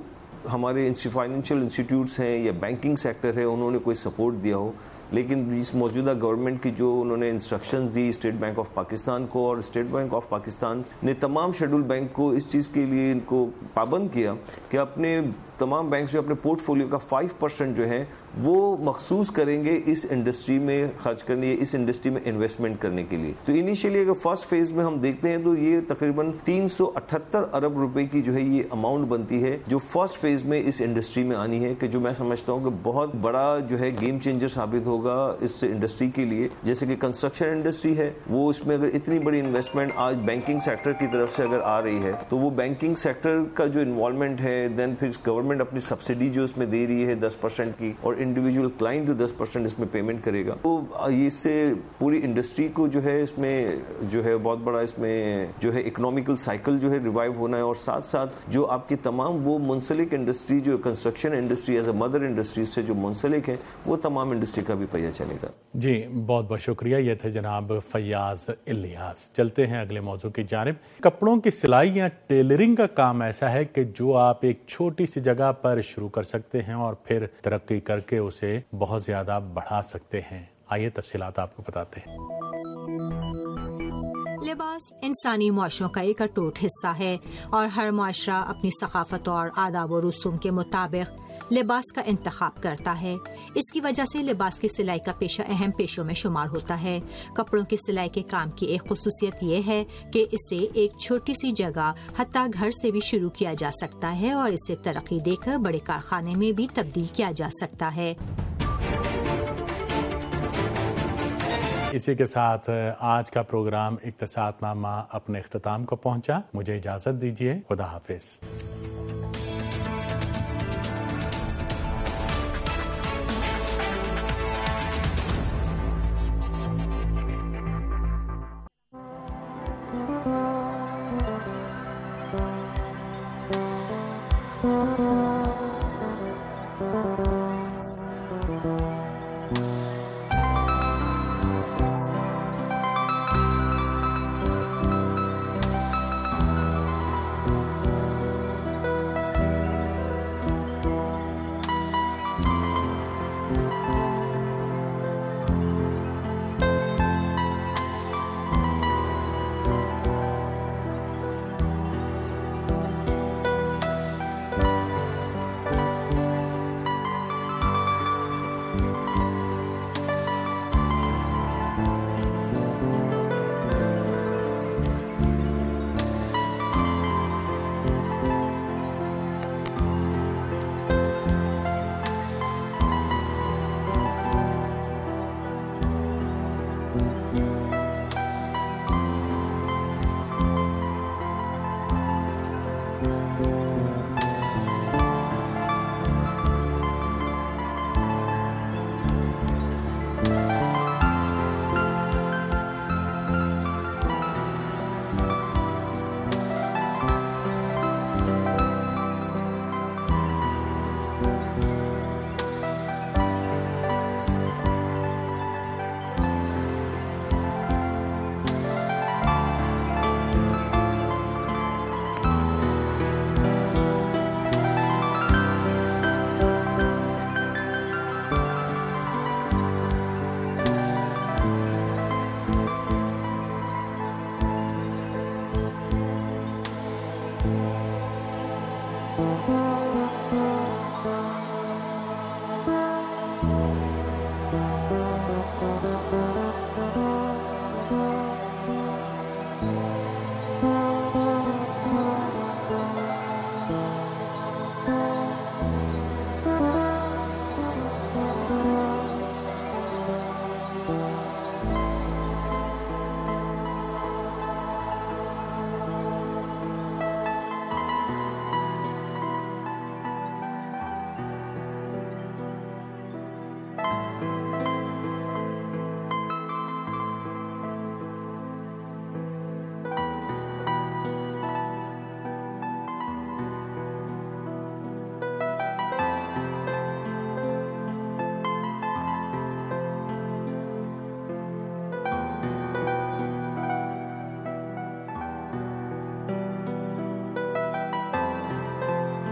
ہمارے فائنینشیل انسٹیٹیوٹس ہیں یا بینکنگ سیکٹر ہے انہوں نے کوئی سپورٹ دیا ہو، لیکن اس موجودہ گورنمنٹ کی جو انہوں نے انسٹرکشنز دی اسٹیٹ بینک آف پاکستان کو، اور اسٹیٹ بینک آف پاکستان نے تمام شیڈول بینک کو اس چیز کے لیے ان کو پابند کیا کہ اپنے تمام بینک جو اپنے پورٹ فولیو کا 5% جو ہے وہ مخصوص کریں گے اس انڈسٹری میں خرچ کرنے، اس انڈسٹری میں انویسٹمنٹ کرنے کے لیے. تو انیشیلی اگر فرسٹ فیز میں ہم دیکھتے ہیں تو یہ تقریباً 378 ارب روپے کی جو ہے یہ اماؤنٹ بنتی ہے جو فرسٹ فیز میں اس انڈسٹری میں آنی ہے، کہ جو میں سمجھتا ہوں کہ بہت بڑا جو ہے گیم چینجر ثابت ہوگا اس انڈسٹری کے لیے. جیسے کہ کنسٹرکشن انڈسٹری ہے، وہ اس میں اگر اتنی بڑی انویسٹمنٹ آج بینکنگ سیکٹر کی طرف سے اگر آ رہی ہے تو وہ بینکنگ سیکٹر کا جو انوالومنٹ ہے، دین پھر گورنمنٹ اپنی سبسڈی جو اس میں دے رہی ہے 10% کی، اور انڈیویجول کلائنٹ جو 10% اس میں پیمنٹ کرے گا، تو اس سے پوری انڈسٹری کو جو ہے اس میں جو ہے بہت بڑا اس میں جو ہے اکنامیکل سائیکل جو ہے ریوائیو ہونا ہے، اور ساتھ ساتھ جو آپ کی تمام وہ منسلک انڈسٹری جو construction industry as a mother industry سے جو منسلک ہے وہ تمام انڈسٹری کا بھی پہیہ چلے گا. جی بہت بہت شکریہ. یہ تھے جناب فیاض الیاس. چلتے ہیں اگلے موضوع کی جانب. کپڑوں کی سلائی یا ٹیلرنگ کا کام ایسا ہے کہ جو آپ ایک چھوٹی سی جگہ پر شروع کر سکتے ہیں اور پھر ترقی کر کے اسے بہت زیادہ بڑھا سکتے ہیں. آئیے تفصیلات آپ کو بتاتے ہیں. لباس انسانی معاشروں کا ایک اٹوٹ حصہ ہے اور ہر معاشرہ اپنی ثقافت اور آداب و رسوم کے مطابق لباس کا انتخاب کرتا ہے. اس کی وجہ سے لباس کی سلائی کا پیشہ اہم پیشوں میں شمار ہوتا ہے. کپڑوں کی سلائی کے کام کی ایک خصوصیت یہ ہے کہ اسے ایک چھوٹی سی جگہ حتیٰ گھر سے بھی شروع کیا جا سکتا ہے اور اسے ترقی دے کر بڑے کارخانے میں بھی تبدیل کیا جا سکتا ہے. اسی کے ساتھ آج کا پروگرام اقتصاد نامہ اپنے اختتام کو پہنچا. مجھے اجازت دیجیے. خدا حافظ. Thank you.